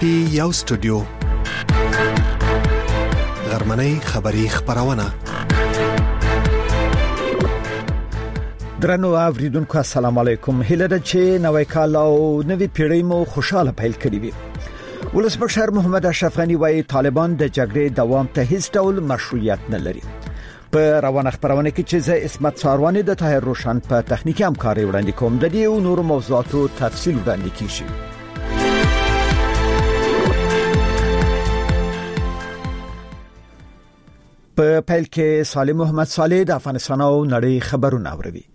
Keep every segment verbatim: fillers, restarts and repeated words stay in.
پی یو سټوډیو غرمنۍ خبری خبرونه. درنو اوریدونکو السلام علیکم. هیله ده چې نوې کال او نوې پیړۍ مو خوشاله پیل کړي وي. ولسمشر محمد اشرف غنی وايي طالبان د جګړې دوام ته هیڅ ډول مشروعیت نه لري. په روانه خبرونه کې چې زه اسمت ساروانی د طاهر روشن په تخنیکی همکاري وړاندې کوم. د دې او نور موضوعاتو تفصیل وړاندې کیږي. په پیل کې صالح محمد صالح د افغانستان او نړۍ خبرونه اوري.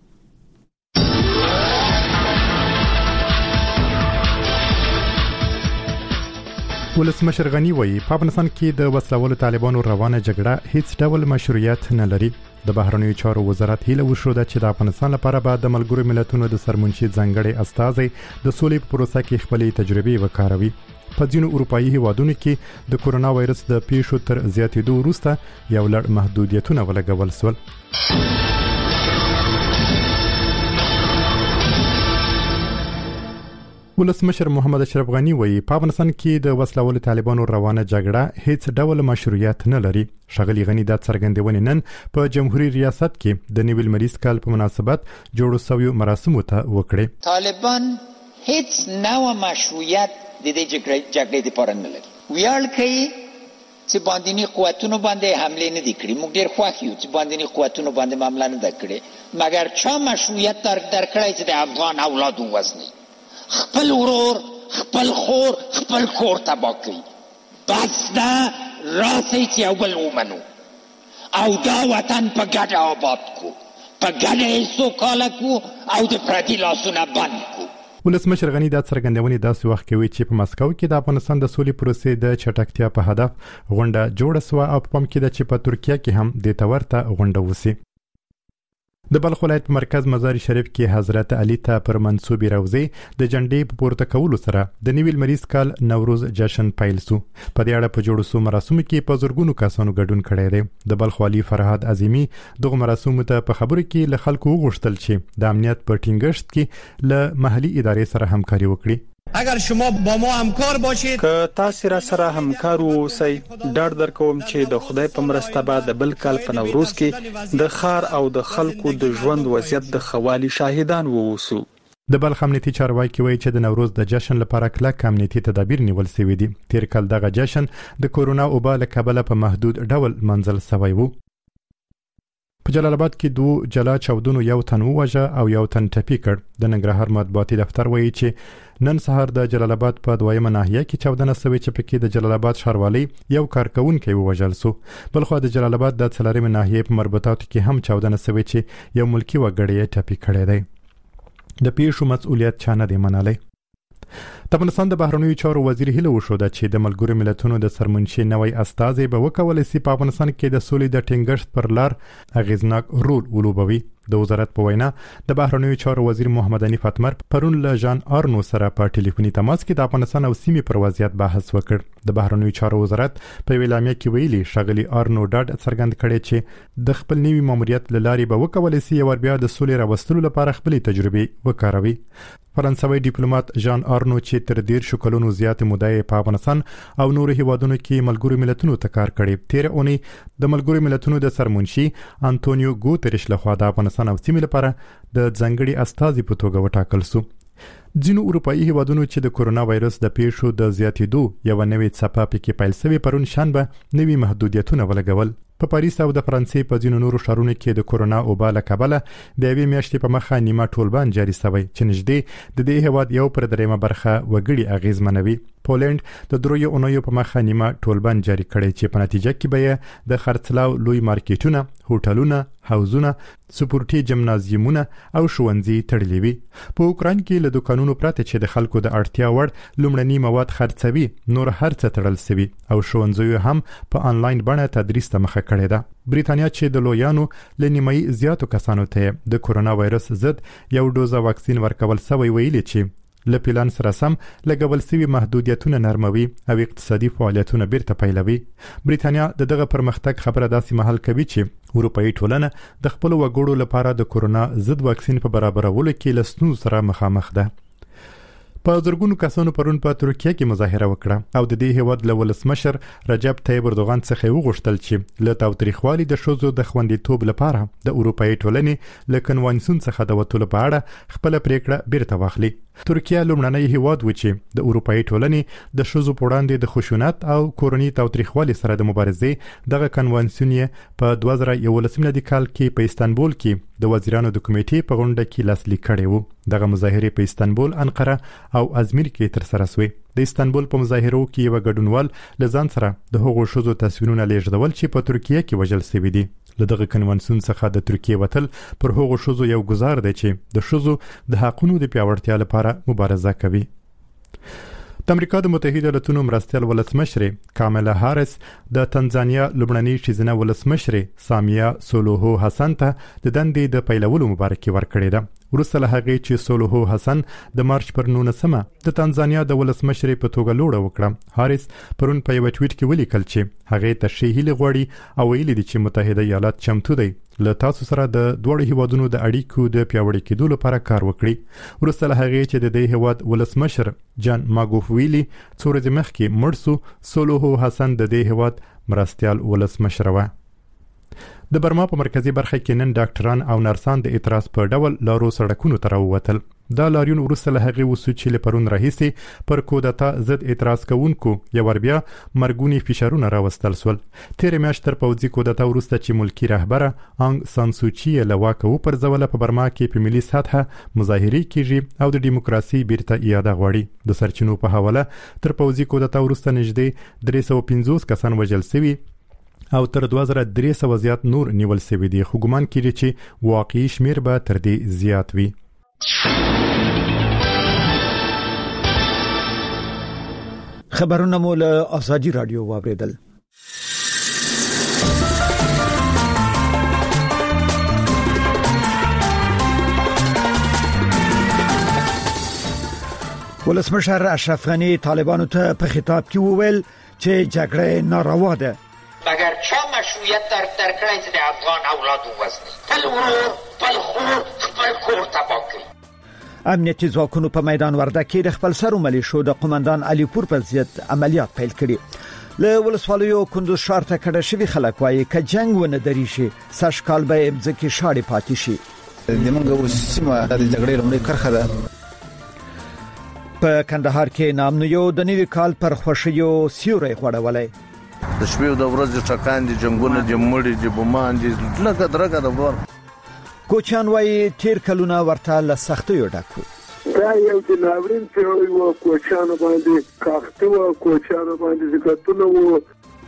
ولسمشر غنی وایي په افغانستان کې د وسلوالو طالبانو روانه جګړه هیڅ ډول مشروعیت نه لري. د بهرنیو چارو وزارت هیله وشوده چې د افغانستان لپاره به د ملګرو ملتونو د سرمنشي ځانګړي استازي د سولې په پروسه کې خپلې تجربې وکاروي. په ځینو اروپאי هیوادونو کې د کورونا وایرس د پیښو تر زیاتېدو وروسته یو لړ محدودیتونه ولګول شول. ولسمشر محمد اشرف غنی وایي په افغانستان کې د وسلوالو طالبانو روانه جګړه هیڅ ډول مشروعیت نه لري. ښاغلي غنی د څرګندونې نن په جمهوریت ریاست کې د نوي لمریز کال په مناسبت جوړو شویو مراسمو ته وکړي. طالبان هیڅ نوع مشروعیت د دې جګړې لپاره نه لري. ویاړ کوي چې باندېنی قوتونو باندې حمله نه دي کړې. موږ ډېر خوښ یو چې باندېنی قوتونو باندې حمله نه ده کړې، مګر چا مشروعیت درکړی چې د افغان اولاد ووژني، خپل ورور، خپل خور، خپل کور تباه کوي. بس ده راسئ چې یو بل ومنو او دا وطن په ګډه آباد کو، په ګډه یې سوکاله کو او د پردي لاسونه بند کو. ولسمشر غنی دا څرګندونې داسې وخت کوي چې په مسکو کې د افغانستان د سولې پروسې د چټکتیا په هدف غونډه جوړه شوه او په پام کې ده چې په ترکیه کې هم د تورته غونډه وسی. د بلخ ولایت په مرکز مزار شریف کې حضرت علي ته پر منسوبې روضې د جنډې په پورته کولو سره د نوي لمریز کال نوروز جشن پیل شو. په دې اړه په جوړو شو مراسمو کې په زرګونو کسانو ګډون کړی دی. د بلخ والي فرهاد عظیمی دغه مراسمو ته په خبرو کې له خلکو وغوښتل چې د امنیت په ټینګښت کې له محلي ادارې سره همکاري وکړي. اگر شما با ما همکار باشید که تاسو را سره همکار اوسئ، ډاډ درکوم چې د خدای په مرسته به د بل کال په نوروز کې د ښار او د خلکو د ژوند وضعیت د خوالي شاهدان ووسو. د بلخ امنیتي چارواکي وایي چې د نوروز د جشن لپاره کلک امنیتي تدابیر نیول شوي دي. تیر کال دغه جشن د کورونا وبا له کبله په محدود ډول منځل شوی و. په جلال آباد کې دوه جلا چاودنو یو تن وواژه او یو تن ټپي کړ. د ننګرهار مطبوعاتي دفتر وایي چې نن سهار د جلال آباد په دویمه ناحیه کې چاودنه شوې چې پکې د جلال آباد ښاروالۍ یو کارکونکي ووژل شو. بلخو د جلال آباد د څلورمه ناحیه په مربوطاتو کې هم چاودنه شوې چې یو ملکی وګړی ټپي کړی دی. د پیښو مسؤلیت چا نه دی منلی. د افغانستان د بهرنیو چارو وزیر هیله وشوده چې د ملګرو ملتونو د سرمنشي نوی استازي به وکولای شي په افغانستان کې د سولې د ټینګښت پر لار اغیزناک رول ولوبوي. د وزارت په وینا د بهرنیو چارو وزیر محمد حنیف اتمر پرون له جان آرنو سره په ټلیفوني تماس کې د افغانستان او سیمې پر وضعیت بحث وکړ. د بهرنیو چارو وزارت په اعلامیه کې ویلي ښاغلي آرنو ډاډ څرګند کړی چې د خپل نوي ماموریت له لارې به وکولای شي یو بیا د سولې راوستلو لپاره خپل تجربې وکاروي. فرانسوي ډیپلوماټ جان آرنو چې تر ډیر شو کلونو زیات موده په افغانستان او نورو هیوادونو کې ملګرو ملتونو ته کار کړی. تیر اونۍ د ملګرو ملتونو د سرمنشي انټونیو ګوتریش لخوا د افغانستان او سیمې لپاره د ځانګړي استازي په توګه وټاکل شو. ځینو اروپאי هیوادونو چې د کورونا وایرس د پیښو د زیاتېدو یو نوې څپه پکې پیل شوې پرون شنبه نوي محدودیتونه ولګول. په پاریس او د فرانسې په ځینو نورو ښارونو کې د کورونا وبا له کبله د یوې میاشتې په مخه نیمه ټولبان جاري شوی چې نږدې د دې هیواد یو پر دریمه برخه وګړي اغیزمنوي. پولند د دریو اونیو په مخه نیمه ټولبان جاري کړي چې په نتیجه کې به د خرڅلاو لوی مارکیټونه، هوټلونه، حوزونه، سپورتي جمنازیومونه او ښوونځي تړلي وي. په اوکراین کې له دوکانونو پرته چې د خلکو د اړتیا وړ لومړني مواد خرڅوي نور هر څه تړل شوي او ښوونځي هم په انلاین بڼه تدریس ته مخه کړې ده. بریتانیا چې د لویانو له نیمایي زیاتو کسانو ته د کورونا وایرس ضد یو ډوزه واکسین ورکول شوی ویلي چې له پلان سره سم لګول شوي محدودیتونه نرموي او اقتصادي فعالیتونه بیرته پیلوي. بریتانیا د دغه پرمختګ خبره داسې مهال کوي چې اروپאי ټولنه د خپل وګړو لپاره د کورونا ضد واکسین په برابرولو کې له ستونزو سره مخامخ ده. په زرګونو کسانو پرون په ترکیه کې مظاهره وکړه او د دې هیواد له ولسمشر رجب طیب اردوغان څخه وغوښتل چې له تاوتریخوالي د ښځو د خوندیتوب لپاره د اروپאי ټولنې له کنوانسیون څخه د وټولو په اړه خپل پریکړه بیرته واخلي. ترکیه لومړنی هیواد و چې د اروپאי ټولنې د ښځو په وړاندې د خشونت او کورنۍ تاوتریخوالي سره د مبارزې دغه کنوانسیون په دوه زره یولس میلادي کال کې په استانبول کې د وزیرانو د کمیټې په غونډه کې لاسلیک کړی وو. دغه مظاهره په استانبول، انقره او ازمیر کې تر سره شوې. د استانبول په مظاهرو کې یو ګډونوال لزان سره د هغو ښځو تصویرونه لیږدول چې په ترکیه کې وژل شوي دي. له دغه کنوانسیون څخه د ترکیه وتل پر هغو ښځو یو گزار دی چې د ښځو د حقونو د پیاوړتیا لپاره مبارزه کوي. د امریکا د متحده ایالاتونو مرستیال ولسمشر کاملا هاریس د تنزانیا لومړنۍ ښځینه ولسمشر سامیا سولوهو حسن ته د دندې د پیلولو مبارکي ورکړې ده. وروسته له هغې چې سولوهو حسن د مارچ پر نولسمه د تنزانیا د ولسمشر په توګه لوړه وکړه. هاریس پرون په یو ټویټ کې ولیکل چې هغې ته ښې هیلې غواړي او ویلي دي چې متحده ایالات چمتو دی له تاسو سره د دوړو هیوادونو د اړیکو د پیاوړي کېدو لپاره کار وکړي. وروسته له هغې چې د دې هیواد ولسمشر جان ماګوف ویلي څو ورځې مخکې مړ شو، سولوهو حسن د دې هیواد مرستیال ولسمشر و. د برما په مرکزی برخه کې نن ډاکټران او نرسان د اعتراض په ډول لارو سړکونو ته راووتل. دا لاریون وروسته له هغې وسو چې له پرون راهیسې پر کودتا ضد اعتراض کوونکو یو ور بیا مرګونی فشارونه راوستل سول. تېرې میاشت تر پوځي کودتا وروسته چې ملکی رهبره انګ سان سوچي له واکه وپرځوله په برما کې په ملي سطحه مظاهرې کیږي او د دیموکراسي بیرته اعاده غواړي. د سرچینو په حواله تر پوځي کودتا وروسته نږدې درې سوه پنځوس کسان وژل شوي او تر دوه زره درې سوه زیات نور نیول شوي دي، خو ګمان کیږي چې واقعي شمیر به تر دې زیات وي. خبرونه مو له آزادي رادیو واوریدل. ولسمشر اشرف غنی طالبانو ته په خطاب کې وویل چې جګړه ناروا ده. مگر چا مشروعیت در در کړی چې د افغان اولاد ووزني، خپل ورور خپل خور خپل کور تباه کړي. امنیتي ځواکونو په میدان ورده کې د خپل سرو ملیشو د قومندان علي پور پر ضد عملیات پیل کړي. له ولسوالیو کندوز ښار ته کډه شوي خلک وایي که جنگ ونه درې شي سږ کال به ځکه شاړې پاتې شي. د موږ سیمه د جګړې لومړی کرخه ده. په کندهار کې نامنیو د نوي کال پر خوشیو سیوري غوړولای. د شپې د ورځې ټکان دي، جنگونه دي، مړي دي، بمان دي، لکه درګه د بور. کوچان وایي تیر کلونه ورته له سختیو ډکو. دا یو د ناورین پیړۍ و، کوچان باندې کاخته و، کوچان باندې زکاتونه و.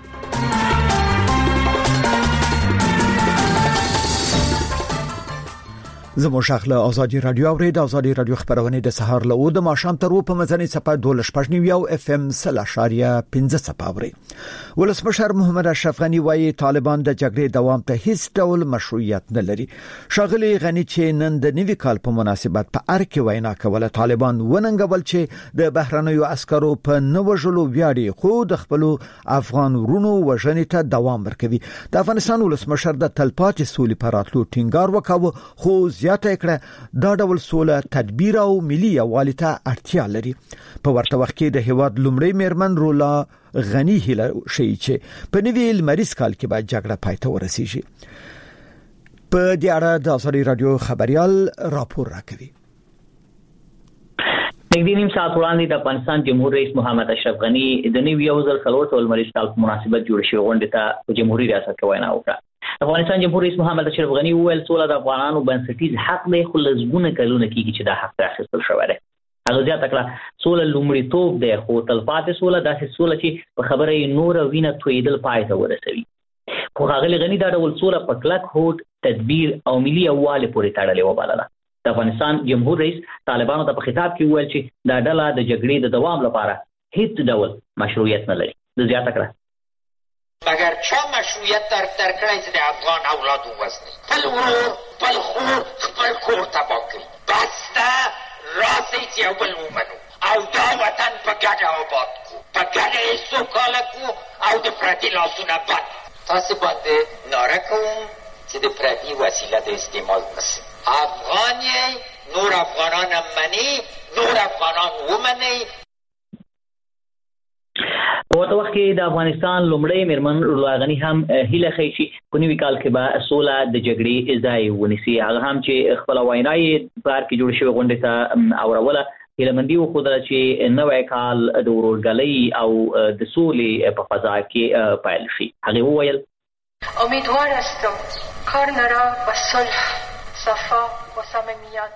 زموږ شغله آزادي رادیو اورید. آزادي رادیو خبرونه د سهار له او د ماښام تر په مزنی صفه دوه شپږ نیو اف ام سلاشاریا پنځه صفه اوري. ولسمشر محمد اشرف غنی وایي طالبان د جګړې دوام ته هیڅ ډول مشروعیت نه لري. شاغلی غنی چې نن د نوي کال په مناسبت په ار کې وینا کوله طالبان وننګول چې د بهرنیو عسکرو په نوژلو ویاړي، خو د خپل افغان ورونو وژنې ته دوام ورکوي. د افغانستان ولسمشر د تلپاتې سولې پر راتلو ټینګار وکاوه، خو زیاته کړه دا ډول سوله تدبیر او ملي یووالي ته اړتیا لري. په ورته وخت کې د هیواد لومړی میرمن رولا غنی هیله شي چې په نوي لمریز کال کې به جګړه پای ته ورسیږي. په دې اړه د آزادي رادیو خبريال راپور راکوي. نږدې نیم ساعت وړاندې د افغانستان جمهور رئیس محمد اشرف غنی د نوي یو ځل څلور سوه لمریز کال په مناسبت جوړ شوی غونډې ته په جمهوریت ریاست کې وینا وکړه. افغانستان جمهور رئیس محمد اشرف غنی وویل سوله د افغانانو بنسټیز حق دی، خو لزګونه کلونه کېږي چې دا حق اخیستل شوی دی. هغه زیاته کړه سوله لومړیتوب دی، خو تلپاتې سوله داسې سوله چې په خبره یې نوره وینه تویدل پای ته ورسوي. خو ښاغلي غني دا ډول سوله په کلک هوډ، تدبیر او ملي یووالي پورې تړلې وبلله. د افغانستان جمهور رئیس طالبانو ته په خطاب کې وویل چې دا ډله د جګړې د دوام لپاره هیڅ ډول مشروعیت نه لري. د زیاته کړه مگر چا مشروعیت در در کړی چې د افغان اولاد ووزني، خپل ورور خپل خور خپل کور تباه کړي. بس ده، راسئ چې یو بل ومنو او دا وطن په ګډه آباد کړو، په ګډه یې سوکاله کړو او د پردي لاسونه بند. تاسې باندې ناره کوم چې د پردي وسیله د استعمال نشي. افغان یې، نور افغانان هم مني، نور افغانان ومني. په وخت کې د افغانستان لومړی میرمن رولا غنی هم هیله کوي چې په نوي کال کې به سوله د جګړې ځای ونیسي. هغه هم چې خپل وینای بار کې جوړ شوی غونډه ته اوروله هیله مندي وخدل چې نوې کال د ورورګلۍ او د سولې په فضا کې پایل شي. هغه وویل امیدوار هستم کار نرا و صلح صفا و صمیمیت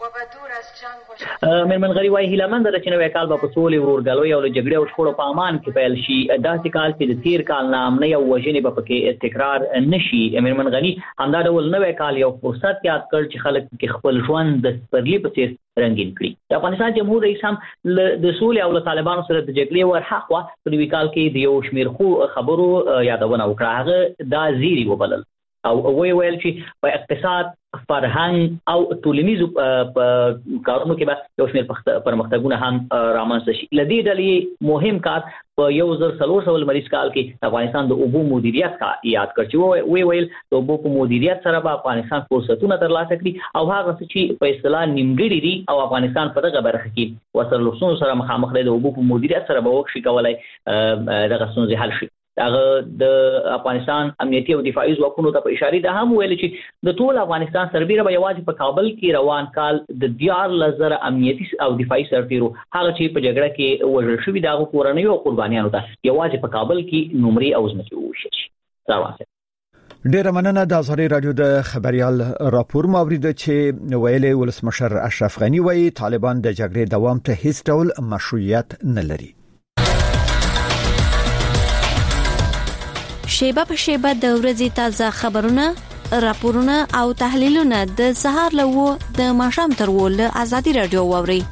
میرمن غری وای هیله مند چې نوې کال په سولې ورورګلوي او جګړې او شخړو په امان کې پیل شي. داسې کال چې د تیر کال نام نه یو وژنې په کې تکرار نشي. میرمن غنی همدا ډول نوې کال یو فرصت یاد کړ چې خلک کې خپل ژوند د سپرلی په څیر رنگین کړي. د افغانستان جمهور رئیس هم د سولې او طالبانو سره د جګړې ورحقوا په نوې کال کې د یو شمیر خو خبرو یادونه وکړه. هغه دا زیری وبلل او وی ویل چې په اقتصاد، فرهنګ او ټولنیزو کارونو کې به یو شمېر پرمختګونه هم رامنځته شي. له دې ډلې مهم کار په یو زر څلور سوه لمریز کال کې افغانستان د اوبو مدیریت کا یاد کړ چې وی ویل د اوبو په مدیریت سره به افغانستان فرصتونه ترلاسه کړي او هغه چې په اصطلاح نیمګړي دي او افغانستان په دغه برخه کې ورسره لوسونو سره مخامخ دی. د اوبو په مدیریت سره به وکړي کولای دغه ستونزې حل شي. هغه د افغانستان امنیتي او دفاعي ځواکونو ته په اشاره ده هم ویل چې د ټول افغانستان سربېره به یوازې په کابل کې روان کال د دیارلس زره امنیتي او دفاعي سرتیرو هغه چې په جګړه کې وژل شوي دغه کورنۍ او قربانیانو ته یوازې په کابل کې نومرې او ځمکې وویشل شي. ډیره مننه. د ازهري رادیو د خبريال راپور مورید چې ویلي ولسمشر اشرف غنی وایي طالبان د جګړې دوام ته هیڅ ډول مشروعیت نه لري. شیبه په شیبه د ورځې تازه خبرونه، راپورونه او تحلیلونه د سهار له و د ماښام تر و له ازادي رادیو واوري.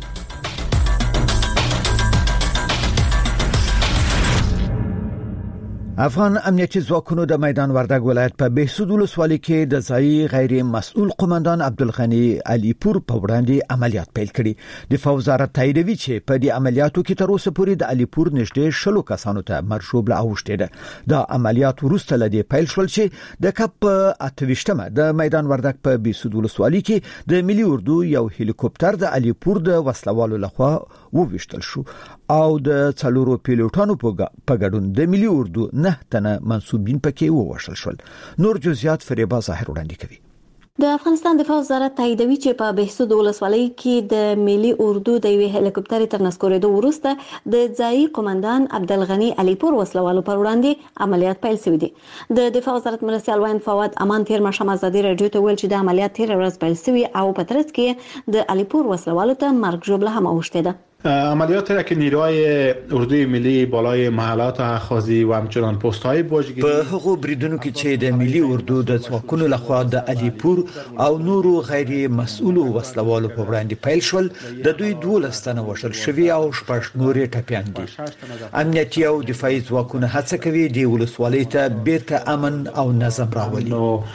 افغان امنیتي ځواکونو د میدان وردګ ولایت په بهسود ولسوالۍ کې د ځایي غیر مسؤل قومندان عبدالغنی علي پور په وړاندې عملیات پیل کړي. دفاع وزارت تاییدوي چې په دې عملیاتو کې تر اوسه پورې د علي پور نږدې شلو کسانو ته مرشوب لا اوښتي ده. دا عملیات وروسته لدی پیل شول چې د کپ اتويشتمه د میدان وردګ په بهسود ولسوالۍ کې د ملي اردو یو هلیکوپټر د علي پور د وسلوالو لخوا وویشتل شو او د څلورو پیلوټانو په ګډون د ملي اردو نه تنه منسوبین پکې ووشل شول. نور جزئیات فریبا ظاهر وړاندې کوي. د افغانستان دفاع وزارت تاییدوي چې په بهسود ولسوالۍ کې د ملي اردو د یوې هلیکوپټر تر نسکورېدو وروسته د ځایي قومندان عبدالغنی علي پور وسلوالو پر وړاندې عملیات پیل شوی دي. د دفاع وزارت مرستیال وین فواد امان تیر ماښام ازادي رادیو ته ویل چې د عملیات تیر ورځ پیل شوی او په ترڅ کې د علي پور وسلوالو ته مرګ ژوبله هم اوښته ده. عملیاتی را که نیروهای اردوی ملی بالای محلات اخاذی و همچنان پست‌های باجگیری په هغو بریدونو کې چې د ملي اردو د ځواکونو لخوا د علي پور او نورو غیر مسؤلو وسلوالو په وړاندې پیل شول، د دوی دولس تنه وژل شوي او شپږ نورې ټپیان دي. امنیتي او دفاعي ځواکونه هڅه کوي د ولسوالۍ ته بیرته امن او نظم راولي.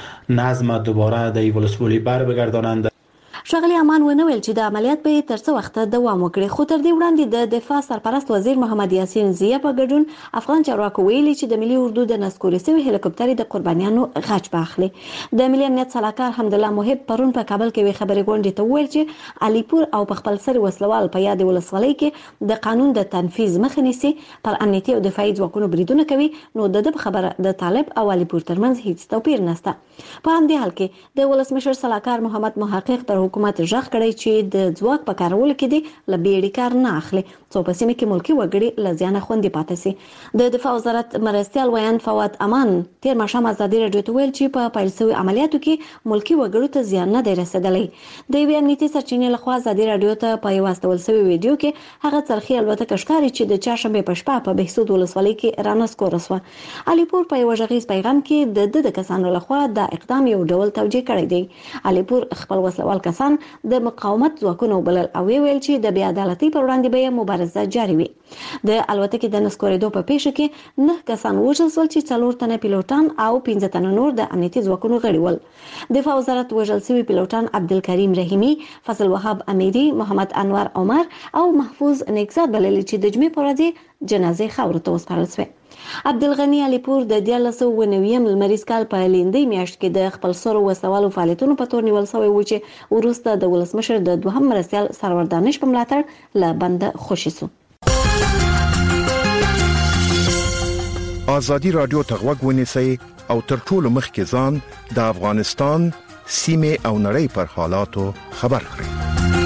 نظم دوباره د ولسوالۍ بر بگردانند. شغلی امان ونه ویل چې د عملیات به تر څو وخت دوام وکړي، خو تر دې وړاندې د دفاع سرپرست وزیر محمد یاسین زیه په ګډون افغان چارواکو ویلي چې د ملي اردو د نسکورې سوي هلیکوپټر د قربانیانو غچ باخلي. د ملي امنیت صلاحکار حمدالله محب پرون په کابل کې وی خبري غونډې ته ویل چې علي پور او په خپل سر وسلوال په یاد ولسوالۍ کې د قانون د تنفيذ مخه نیسي، پر امنیتي او دفاعي ځواکونو بریدونه کوي، نو د خبره د طالب او علي پور ترمنځ هیڅ توپیر نشته. په همدې حال کې د ولسمشر صلاحکار محمد محقق تر حکومت ژغ کړی چې د ځواک په کارولو کې دی لبیړي کار نه اخلي، څو په سیمه کې ملکی وګړي لزیانه خوندې پاتې سي. د دفاع وزارت مرستیال ویان فواد امان تیر ماښام ازادي رادیو ته ویل چې په پیل شوي عملیاتو کې ملکی وګړو ته زیان نه دی رسیدلی. د یوې امنیتي سرچینې لخوا ازادي رادیو ته په یو واستول شوی ویډیو کې هغه څرخي الوتکه ښکاري چې د چهارشنبه په شپه په بهسود ولسوالۍ کې رانسکور شو. علي پور په یو غږیز پیغام کې د د کسانو لخوا د اقدام یو ډول توجیه کړی دی. علي پور خپل وسلوال کسان د مقاومت ځواکونو بلل او ویل چې د بې عدالتۍ پر وړاندې به مبارزه جاري وي. د الوتکې د نسکورېدو په پیښه کې نه کسان وژل شول چې څلور تنه پیلوټان او پنځه تنه نور د امنیتي ځواکونو غړي ول. دفاع وزارت وژل شوي پیلوټان عبدالکریم رحیمی، فضل وهاب امیری، محمد انور عمر او محفوظ نیکزاد بلل چې د جمعې په ورځ جنازې خاورو ته وسپارل شوې. عبدالغنی علیپور د دیارلس سوه نوي لمریز کال په لیندۍ میاشت کې د خپل سرو وسوالو فعالیتونو په تور نیول شوی و چې وروسته د ولسمشر د دوهم مرستیال سرور دانش په ملاتړ له بنده خوشي شو. آزادی رادیو ته غوږ ونیسئ او تر ټولو مخکې ځان د افغانستان سیمې او نړۍ پر حالاتو خبر کړئ.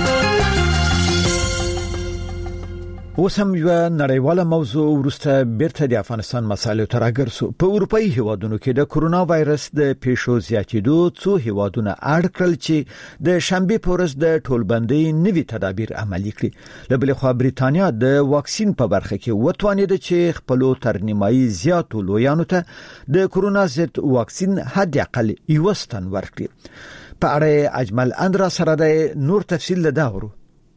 اوس هم یو نړیواله موضوع ورسته بیرته د افغانستان مسایلو ته راګرځو. په اروپאי هیوادونو کې د کرونا وایرس د پیښو زیاتېدو څو هیوادونه اړ کړل چې د شنبه په ورځ د ټولبندۍ نوي تدابیر عملي کړي. له بل خوا بریتانیا د واکسین په برخه کې وتوانید چې خپل ترنیمایي زیاتو لویانو ته د کرونا ضد واکسین حد اقل یو ستن ورکړي. په اړه اجمل اندرا سره د نور تفصیل لداورو.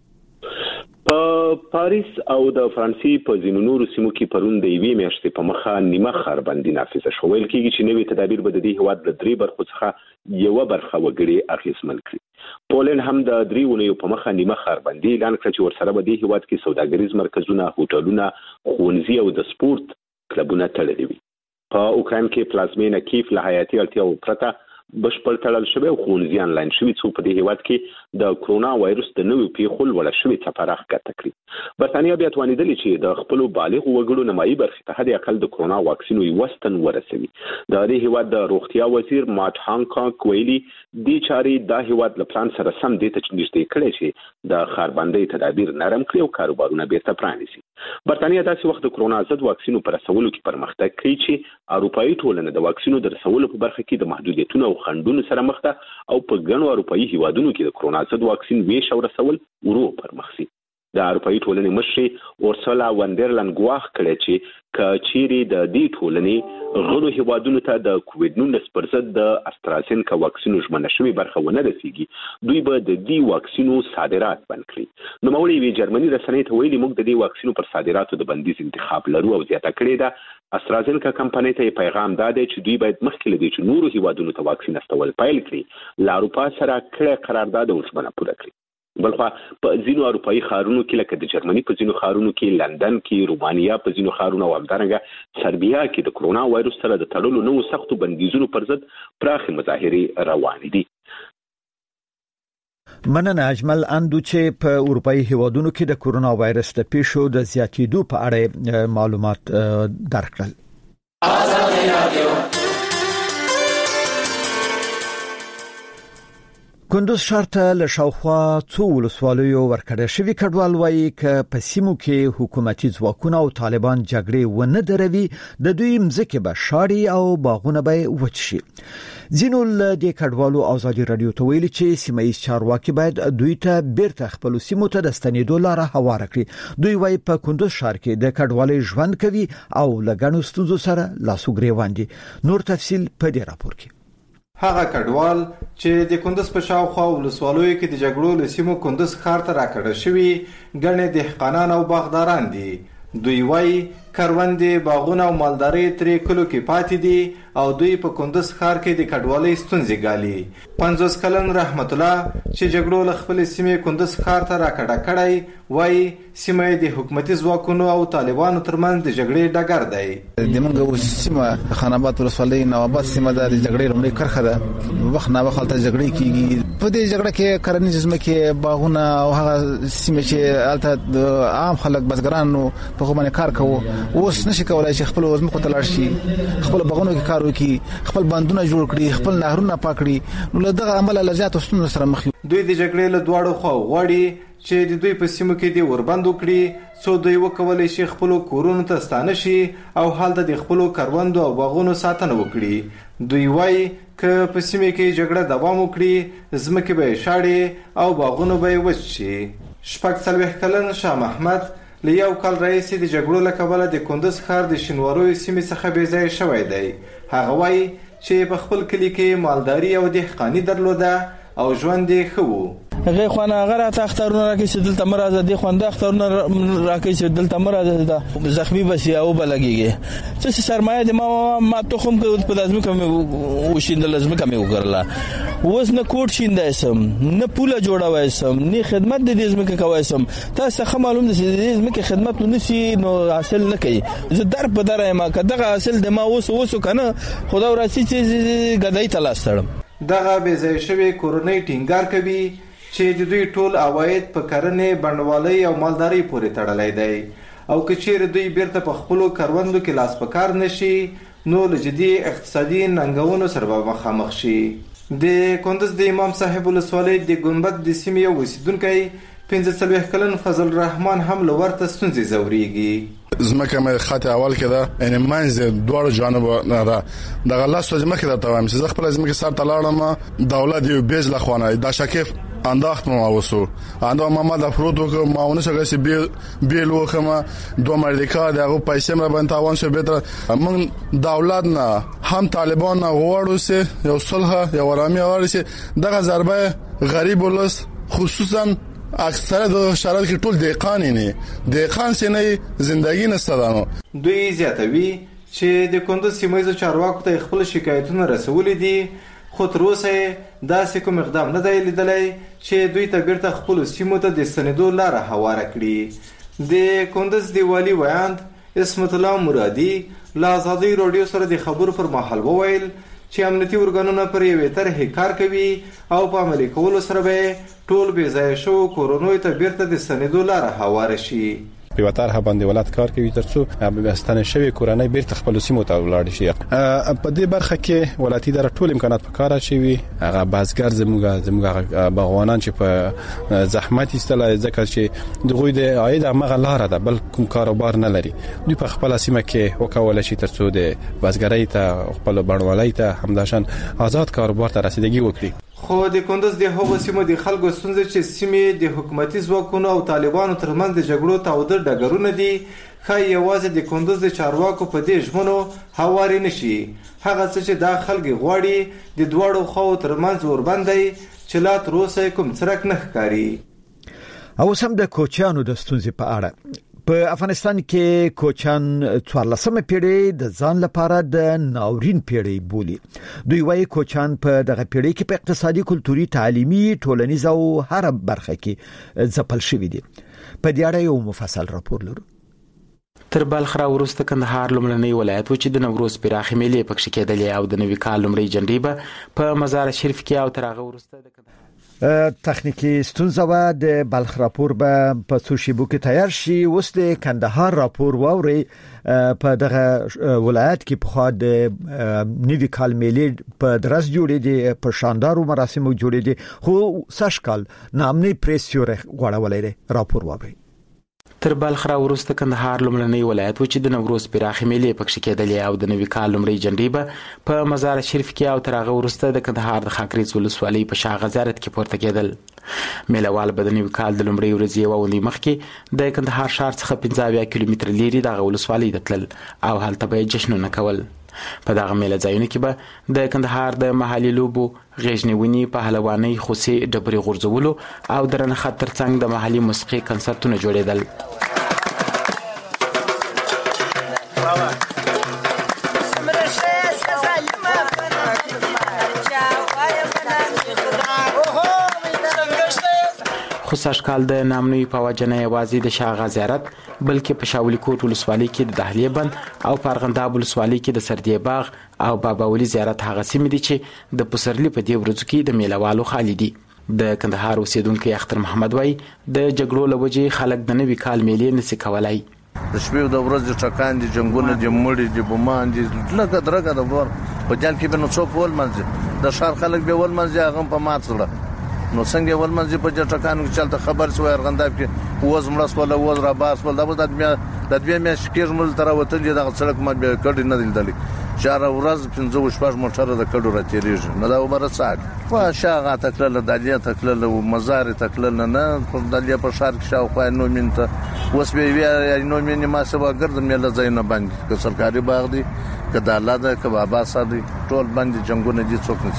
په پاریس او د فرانسې په ځینو نورو سیمو کې پرون د یوې میاشتې په مخه نیمه خربندي نافذه شو. ویل کېږي چې نوې تدابیر به د دې هیواد د درې برخو څخه یو برخه وګړي اخیستمن کړي. پولند هم د درې ونیو په مخه نیمه خربندي اعلان کړ چې ورسره به د هیواد کې سوداګریز مرکزونه، هوټلونه، ښوونځي او د سپورت کلبونه تړلي وي. په اوکراین کې پلازمینه کیف له حیاتي اړتیاو پرته بشپړ تړل شوی او ښوونځي انلاین شوي څو په دې هیواد کې د کرونا وایرس د نوې پیښو لوړه شوې څپه راښکته کړي. برتانیا بیا توانیدلې چې د خپلو بالغو وګړو نیمایي برخې ته حد اقل د کرونا واکسین یو ستن ورسوي. د دې هیواد د روغتیا وزیر مات هانکاک ویلي دې چارې د هیواد له پلان سره سم دي ته نږدې کړي چې د خاربندۍ تدابیر نرم کړي او کاروبارونه بیرته پرانیسي. برتانیا داسې وخت د کرونا ضد واکسینو پر رسولو کې پرمختګ کوي چې اروپאי ټولنه د واکسینو د رسولو په برخه کې د محدودیتونو او خنډونو سره مخ ده او په ګڼو اروپאי هیوادونو کې د کرونا ضد واکسین ویش او رسول ورو پرمخ شي. د اروپאי ټولنې مشر اورسولا وندرلند ګواښ کړی چې کچيري د دې ټولنې غړو هیوادونو ته د کووډ نولس پر ضد د استرازینکا واکسینو ژمنه شوی برخه ونه رسیږي، دوی به د دې واکسینو صادرات بند کړي. نو مولوی وی جرمني رسنۍ ته ویلي موږ د دې واکسینو پر صادراتو د بندیز انتخاب لرو او زیاته کړې ده. استرازینکا کمپنۍ ته پیغام داده چې دوی باید مخکې لدی چې نورو هیوادونو ته واکسین استول پیل کړي، له اروپا سره کړه قرارداد او ژمنه پوره کړي. بلخوا په ځینو اروپאי ښارونو کې لکه د جرمني په ځینو ښارونو کې، لندن کې، رومانیا په ځینو ښارونو او همدارنګه سربیا کې د کرونا وایرس سره د تړلو نوو سختو بندیزونو پر ضد پراخې مظاهرې روانې دي. مننه اجمل اندو چې په اروپאי هیوادونو کې د کرونا وایرس د پیښو د زیاتېدو په اړه معلومات درکړل. آزادي رادیو کندوز ښار ته له شاوخوا څو ولسوالیو ورکړل شوی کډوال وایي چې په سیمو کې حکومتي ځواکونه او طالبان جګړې ونه دروي، د دوی مځکې به شاړي او باغونه به وچ شي. ځینو له دې کډوالو ازادي رادیو ته ویلي چې سیمایي چارواکي باید دوی ته بیرته خپل سیمو ته د ستنېدو لاره هواره کړي. دوی وایي په کندوز ښار کې د کډوالۍ ژوند کوي او له ګڼو ستونزو سره لاسو ګریوان دي. نور تفصیل په دې راپور کې. هغه کډوال چې د کندوز په شاوخوا ولسوالیو کې د جګړو له سیمو کندوز ښار ته راکړل شوي ګڼې دهقانان او باغداران دي. دوی وایي کروندې، باغونه او مالداري ترې کلو کې پاتې دي او دوی په کندوز ښار کې د کډوالۍ ستونزې ګالي. پنځوس کلن رحمت الله چې جګړو له خپل سیمې کندوز ښار ته راکړه کړی وایي سیمه د حکومتي ځواکونو او طالبانو ترمنځ د جګړې ډګر دی. د موږ سیمه خاناباد ولسوالۍ نواباد سیمه د جګړې لومړی کرخه ده، وخت نه وخت ته جګړې کیږي. په دې جګړه کې کرنیز ځمکې، باغونه او هغه سیمه چې الته د عام خلک بزګرانو په کومه کار کوي اوس نشي کولای چې خپل ځمکو ته لاړ شي، خپل باغونو کې کار وکړي، خپل بندونه جوړ کړي، خپل نهرونه پاک کړي. نو له دغه عمله لزیات ستونزو سره مخ دي. دوی د جګړې له دواړو خوا غواړي چې د دوی په سیمو کې د وربند وکړي څو دوی وکولای شي خپل کورونو ته ستانه شي او هلته د خپل کروندو او باغونو ساتنه وکړي. دوی وایي که په سیمه کې جګړه دوام وکړي ځمکې به شاړي او باغونه به وچ شي. شپږ څلوېښت کلن شاه محمد له یو کال راهیسې د جګړو له کبله د کندوز ښار د شینواریو سیمې څخه بې ځایه شوی دی. هغه وایي چې په خپل کلي کې مالداري او دهقاني درلوده او ژوند یې ښه و. هغه خوانه هغه راته اخترونه راکې چې دلته مرزه دي خوانده اخترونه راکې چې دلته مرزه زخمی بسی او بلګيږي چې سرمایه د ما ما تخم په لازم کوم وشیند لازم کوم وګرلا وس نه کوټ شیندای سم نه پوله جوړوي سم نه خدمت د دې زمکه کوي سم تاسو څه معلوم دي چې دې زمکه خدمت نشي نو حاصل نه کوي زه در په دره ما کداغه حاصل د ما وس وس کنه خدا وراسي چې غدای تلاش تړم دغه به ځای شوی کورونی ټینګار کوي چې د دوی ټول عواید په کرنې بڼوالۍ او مالدارۍ پورې تړلای دی او کچیر دوی بیرته په خپل کاروندو کې لاس پکار نشي نو لجدي اقتصادي ننګونو سره مخامخ شي د کندز د امام صاحب ولسوالۍ د ګنبد د سیمې اوسیدونکو پنځه څلوېښت کلن فضل الرحمن هم لورته ستونزې زوريږي زمکه مې خط اول کې دا ان منځ دوه جانب نه دا د غلاس زمکه دا تمام چې خپل زمکه سر تلاړم دولت یو بیز لخوانه دا شکیف انداخت ما وسو اندو محمد افرودو که ماونه څنګه چې بیل بیل وخمه دوه مردکا دغه پیسې مې باندې تاوان شو به من دولت نه هم طالبان نه وړو سه یو صلح یو آرامي ورسي دغه ضربه غریب ولس خصوصا اکثره د شرایط کې ټول دهقان نه دهقان سینې ژوندۍ نه ستدانو دوی زیاتوي چې د کندز سیمایي چارواکو ته خپل شکایتونه رسولې دي خو تر اوسه داسې کوم اقدام نه دی لیدلی چې دوی ته بیرته خپل سیمو ته د سندو لار هواره کړي د کندز دی والی ویاند اسمت الله مرادي لا آزادي رادیو سره د خبرو پر مهال وویل چې امنیتي ورګانونه پر یوې طرحې کار کوي او په عملي کولو سره به ټول بې ځایه شو کورونو ته بیرته د سندو لار هواره شي په وتر باندې ولادت کار کوي ترڅو به ستنه شوی کورنۍ بیرته خپل سیمو ته ولاړ شي په دې برخه کې ولایتي در ټول امکانات په کار اچوي هغه بازګر زموږ زموږ باغوانان چې په زحمت ایستل ځکه چې دغه د عاید هغه لار ده بل کوم کاروبار نه لري دوی په خپل سیمه کې وکول شي ترڅو د بازګرۍ ته خپل بڼوالۍ ته همداشان آزاد کاروبار ته رسیدګي وکړي خو د کندز د هغو سیمو د خلکو ستونزې چې سیمې د حکومتي ځواکونو او طالبانو ترمنځ د جګړو تاوده ډګرونه دي ښایي یوازې د کندز د چارواکو په دې ژمنو هوارې نشي هغه څه چې دا خلک غواړي د دواړو خواو ترمنځ وربندي چې لا تر اوسه کوم څرک نه ښکاري. او سم د کوچیانو د ستونزې په اړه په افغانستان کې کوچان څوارلسمه پیړۍ د ځان لپاره د ناورین پیړۍ بولي. دوی وايي کوچان په دغه پیړۍ کې په اقتصادي، کلتوري، تعلیمي، ټولنیز او هر برخه کې ځپل شوی دي. په دې اړه یو مفصل راپور لرو. تر بلخ را وروسته کندهار لومړنی ولایت و چې د نوروز پراخي میلې پکښ کېدلې او د نوي کال لومړی جنډې به په مزار شریف کې او تر هغه وروسته د تخنیکی ستونزه و د بلخ راپور به په څو شیبو کې تیار شي. اوس د کندهار راپور واوري په دغه ولایت کې په خوا د نوي کال میلې په درس جوړې دي په شاندارو مراسمو جوړې دي خو سشکال نامني پریس یو غوړولې راپور واوري. تر بلخ را وروسته کندهار لومړنی ولایت و چې د نوروز پراخي میلې پکښ کېدلې او د نوي کال لومړی جنډې به په مزار شریف کې او تر هغه وروسته د کندهار د خاکریز ولسوالۍ په شاه غزارت کې پورته کېدل. میلهوال به د نوي کال د لومړۍ ورځې یوه اونۍ مخکې د کندهار ښار څخه پنځه اویا کیلومتره لرې دغه ولسوالۍ ته تلل او هلته به یې جشنونه کول. په دغه میله ځایونو کې به د کندهار د محلي لوبو غیږنیونې، پهلوانۍ، خوسي، ډبرې غورځولو او درنه خط ترڅنګ د محلي موسیقي کنسرتونه جوړېدل. خو سږکال د نامنوي په وجه نه یوازې د شاه غزارت بلکې په شاولي کوټ ولسوالۍ کې د دهلیه بند او په ارغنداب ولسوالۍ کې د سردي باغ او بابا ولی زیارت هغه سیمې دي چې د پسرلي په دې ورځو کې د میلهوالو خالي دي. د کندهار اوسیدونکي اختر محمد وای د جګړو له وجې خلک د نوي کال میلې نشي کولای. د شپې د ورځې ټکان دي، جنگونه دي، مړي دي، بومان دي، لکه درګه د ور په جال کې به نو څوک ول منځ د شهر خلک به ول منځ هغه په مات سره نو څنګه ول منځ په ټکانو کې چلته خبر شو ارغنداب کې وز مړس ولا وز را باس ول د د بیا د بیا مې شکیر مل تر وته دي د سړک ما به کډ نه دلدلې شهر ورځ پنځه وشپږ موټر د کډو را تیریږي نه دا عمر ساعت وا شاغه تکل د دالیا تکل او مزار تکل نه په دالیا په شهر کې شاو خو نو منته وس به وی نو منی ما سبا ګرځم مله زین باندې که سرکاري باغ دي که د الله د کبابا سادي ټول باندې جنگونه دي څوک نشکل.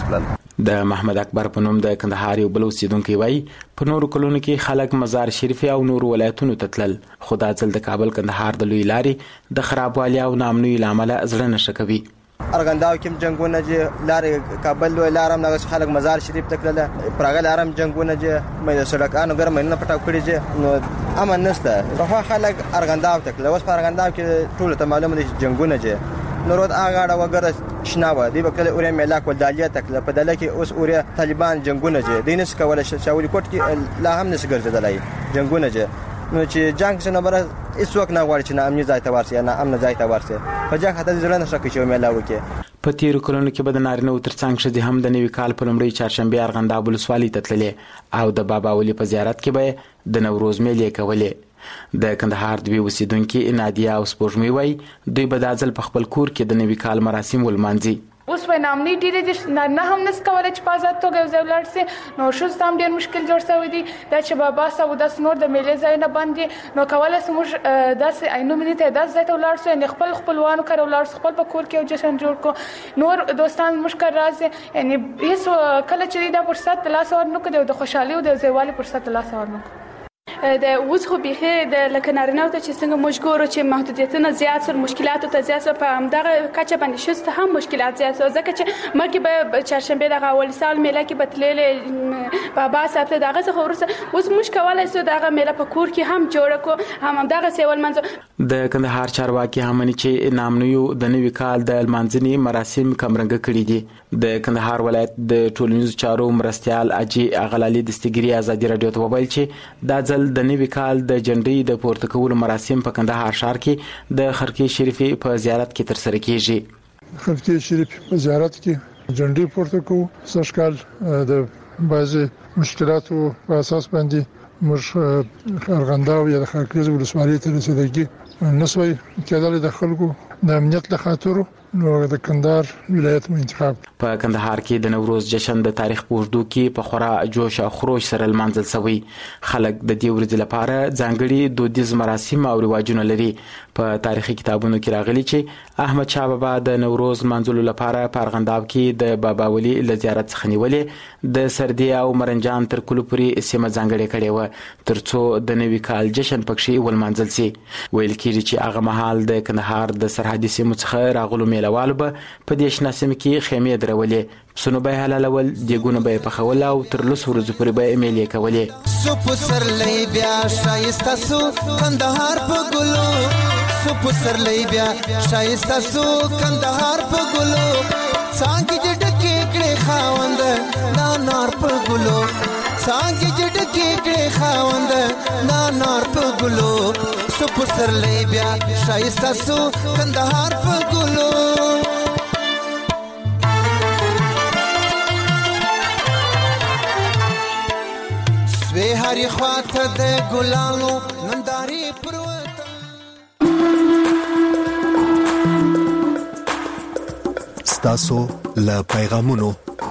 د محمد اکبر په نوم د کندهار یو بل اوسیدونکو وایي په نورو کلونو کې خلک مزار شریف او نور ولایتونو ته تلل، خو دا ځل د کابل کندهار د لوی لارې د خرابوالي او ناامنۍ له امله زړه نشه کوي. ارغنداو کې جنگونه چې لارې کابل لوی لارم نه خلک مزار شریف ته تلل، پراګل لارم جنگونه چې مې سړکانو ګرمه نه پټاو کړی چې امن نشته، خو خلک ارغنداو ته تلل. اوس په ارغنداو کې ټول ته معلومه دي جنگونه چې نورود اغاړه وګره شناوه دی بکله اورې ملاک ولدالیا تکله په دله کې اوس اورې طالبان جنگونه چې دینس کوله شاولي کوټ کې لا هم نس ګرځیدلای جنگونه چې نو چې جنگ څنګه بر هیڅ وخت نه غواړي چې نه امني ځای ته ورسي نه امن ځای ته ورسي په ځکه ته ځل نه شکه چې ملاو کې په تیر کلونو کې به د نارینه ترڅنګ شې هم د نوي کال په لومړۍ چهارشنبه ارغنداب ولسوالۍ ته تللې او د بابا ولی په زیارت کې به د نوروز میلې کولې. د کندهار دوی اوسیدونکي نادیا او سپوږمۍ وایي دوی به د ځل په خپل کور کې د نوي کال مراسم ولمانځي. اوس په نامني ډیره د نه هم نس کولای چې په آزاد توګه یو ځای ولاړ سي، نو شو ستام ډیر مشکل جوړ شوی دی دا چې بابا سو د سنور د میلې ځای نه باندې نو کولای سم داسې اینو منیته داس ځای ته ولاړ سو نه خپل خپلوانو کړه ولاړ خپل په کور کې یو جشن جوړ کو نور دوستان مشکل راځي، یعنی هیڅ کله چې دا فرصت لاس ور نه کړو د خوشحالي او د زیوالي فرصت لاس ور نه د اوس خو بيخي د لکه نارینه ته چې څنګه مشګورو چې محدودیتونه زیات سر مشکلات ته زیات په همدغه کچه باندې شسته هم مشکلات زیات ځکه چې مکه به چهارشنبه د اول سال میله کې بتللې بابا صاحب دغه څه ورسه اوس مش کولای سو دغه میله په کور کې هم جوړ کو هم دغه سیول منځ د کندهار چارواکي همني چې نامنیو د نوي کال د المانځنی مراسم کمرنګ کړی دي. د کندهار ولایت د ټولنیزو چارو مرستيال اجي اغلالي دستګری ازادي رادیو ته وویل چې دا ځل د نوي کال د جنډۍ د پورته کولو مراسم په کندهار ښار کې د خرقې شریفي په زیارت کې ترسره کیږي. خرقې شریفي په زیارت کې جنډۍ پورته کوو سشکال د بعضي مشکلاتو په اساس باندې موږ ارغنداو یا د خرقې ولسوالۍ ته رسیدګي نسوي کېدل د خلکو د امنیت له خاطر نو د کندهار ولایت مو انتخاب. په کندهار کې د نوروز جشن د تاریخ په اوږدو کې په خورا جوش او خروش سره لمانځل شوی. خلک د دې ورځې لپاره ځانګړي دودیز مراسم او رواجونه لري. په تاریخي کتابونو کې راغلي چې احمد شاه بابا د نوروز منځلو لپاره په ارغنداب کې د بابا ولی له زیارت څخه نیولې د سردي او مرنجان تر کلو پورې سیمه ځانګړې کړې و ترڅو د نوي کال جشن پکې ولمانځل شي. ویل کېږي چې هغه مهال د کندهار د سرحدي سیمو څخه راغلو میلوالو به په دې شنه سیمه کې خیمې درولې، پسونه به حلالول، دیګونه به پخول او تر لسو ورځو پورې به میلې کولې. سو پسرلې بیا شایسته سو کندهار په ګلو، سو پسرلې بیا شایسته سو کندهار په ګلو، څنګه جټکې کړې خاوند نا نار په ګلو، څنګه جټکې کړې خاوند نا نار په ګلو، سو پسرلې بیا شایسته سو کندهار په ګلو. سوی هری خواته د ګلانو ننداري پروت ستاسو له پیغامونو.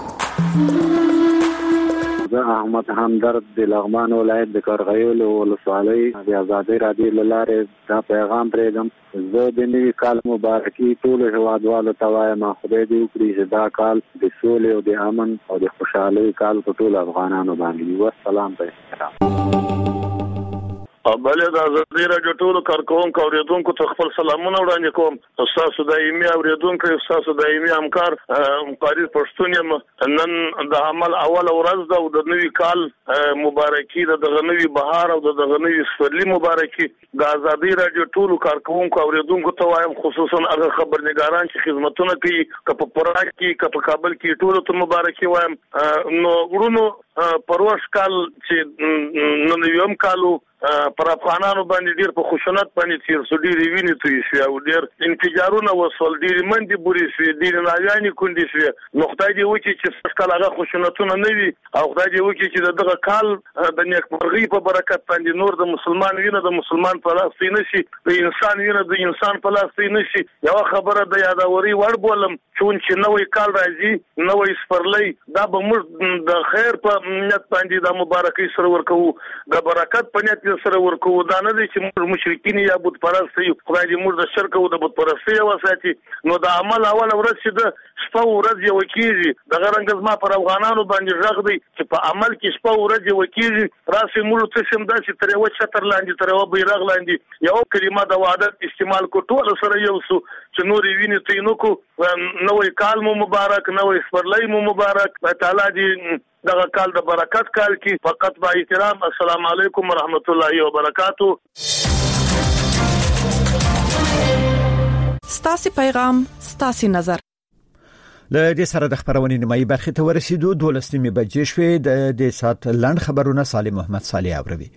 زه احمد همدرد د لغمان ولایت د کارغیل ولسوالۍ د آزادۍ رادیو له لارې دا پیغام پرېږدم. زه د نوي کال مبارکي ټولو هیوادوالو ته وایم خدای دې وکړي چې دا کال د سولې او د امن او د خوشحالۍ کال په ټولو افغانانو باندې. والسلام په احترام. بله د آزادۍ راډیو ټولو کارکوونکو اورېدونکو ته خپل سلامونه وړاندې کوم. ستاسو دایمي اورېدونکی ستاسو دایمي همکار مقارر پښتون یم. نن د عمل اوله ورځ ده او د نوي کال مبارکي د دغه نوي بهار او د دغه نوي سپرلي مبارکي د آزادۍ راډیو ټولو کارکوونکو اورېدونکو ته وایم، خصوصا هغه خبرنګاران چې خدمتونه کوي که په پراګ کې که په کابل کې ټولو ته مبارکي وایم. نو ورونو پروش کال چې نن یوم کالو پر افغانانو باندې ډیر په خشونت باندې تیر سو ډیر ویني توي شو او ډیر انفجارونه وصل ډیر منډي بوري شو ډیر ناویاني کندي شو. نو خدای دې وکړي چې څکل هغه خشونتونه نه وي او خدای دې وکړي چې دغه کال د نیکمرغي په برکت باندې نور د مسلمان وینه د مسلمان په لاس کې نشي، د انسان وینه د انسان په لاس کې نشي. یو خبره د یادوري وړ بولم چې نوې کال راځي نوې سپرلۍ دا به موږ د خیر په نیت باندې د مبارکۍ سره ورکو، د برکت په نیت د سره ورکو دا نه دي چې موږ مشرکین یا بت پرست یو خدای دې موږ د شرک او د بت پرستی وساتي نو د عمل اول ورځ چې د شپه ورځ یو کیږي د غرنګ ما پر افغانانو باندې ژغ دی چې په عمل کې شپه ورځ یو کیږي راسي موږ ته سم داسې تر یو چتر لاندې تر یو بیرغ لاندې یو کلمه د وعدت استعمال کو ټول سره یو سو چې نور ویني تینو کو نوې کال مو مبارک نوې سپرلۍ مو مبارک تعالی دې دغه کال د برکت کال کې فقط با احترام السلام علیکم ورحمت الله وبرکاتہ. ستاسو پیغام ستاسو نظر. له دې سره د خبرونې نیمایي برخې ته ورسېدو دولس نیمې بجې شوې د دې سات لنډ خبرونه صالح محمد صالح اوروي.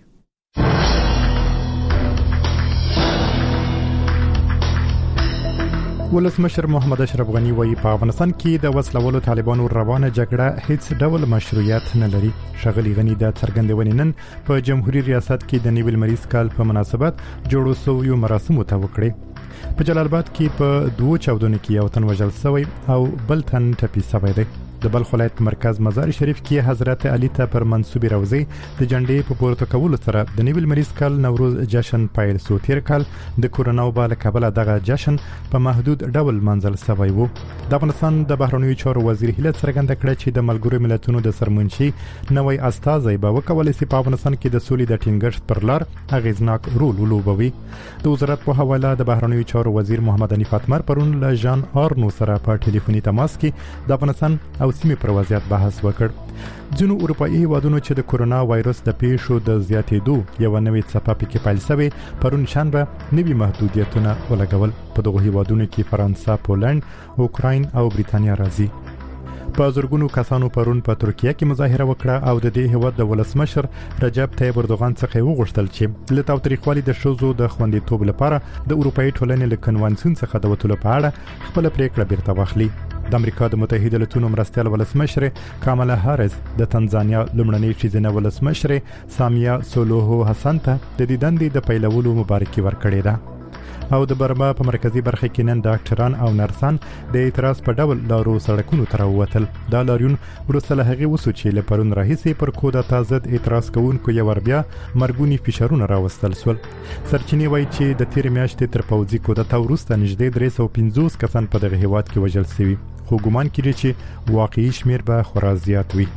ولسمشر محمد اشرف غنی وایي په افغانستان کې د وسلوالو طالبانو روانه جګړه هیڅ ډول مشروعیت نه لري. شغلی غنی د څرګندونې نن په جمهوریت ریاست کې د نیول مریض کال په مناسبت جوړو شویو مراسمو ته وکړي. په جلال آباد کې په دوه چاودنو کې یو تن وژل شوی او بل تن ټپي شوی دی. د بلخ ولایت مرکز مزار شریف کې حضرت علی ته پر منسوبي روزي د جنډې په پورته کولو سره د نیول مریض کال نوروز جشن پیل شو. تیر کال د کورونا وبا له کبله دغه جشن په محدود ډول منځل شوی وو. د افغانستان د بهرنیو چارو وزیر هیله څرګنده کړه چې د ملګرو ملتونو د سرمنشي نوې استازي به وکولای شي په افغانستان کې د سولې د ټینګښت پر لار اغیزناک رول ولوبوي. د وزارت په حواله د بهرنیو چارو وزیر محمد حنیف اتمر پرون له جان آرنو سره په ټلیفوني تماس کې د افغانستان او سیمې پر وضعیت بحث وکړ. ځینو اروپایي هیوادونو چې د کورونا وایرس د پیښو د زیاتېدو یو نوې څپه پکې پیل شوې پرون شنبه نوي محدودیتونه ولګول. په دغه هیوادونو کې فرانسه، پولند، اوکراین او بریتانیا راځي. په زورګونو کسانو پرون په ترکیه کې مظاهره وکړه او د دې هیواد د ولسمشر رجب طیب اردوغان څخه وغوښتل چې له تاوتریخوالي د شوزو د خوندیتوب لپاره د اروپאי ټولنې له کنوانسیون څخه د وټولو په اړه خپل پریکړه بیرته واخلي. د امریکا د متحده ایالاتونو مرستیال ولسمشر کامالا هاریس د تنزانیا لومړنۍ ښځینه ولسمشر سامیا سولوهو حسن ته د دې دندې د پیلولو مبارکي ورکړې ده. او د برما په مرکزی برخه کې نن ډاکټران او نرسان د اعتراض په ډول لارو سړکونو تر ووتل. دا لاریون وروسته له هغې وسو چې له پرون راهیسې پر کودتا ضد اعتراض کوونکو یو بیا مرګونی فشارونه راوستل سول. سرچینې وایي چې د تیر میاشتې تر پوځي کودتا وروسته نږدې درې سوه پنځوس کسان په دغه هیواد کې وژل شوي خو ګومان کیږي چې واقعي شمیر به خورا زیات وي.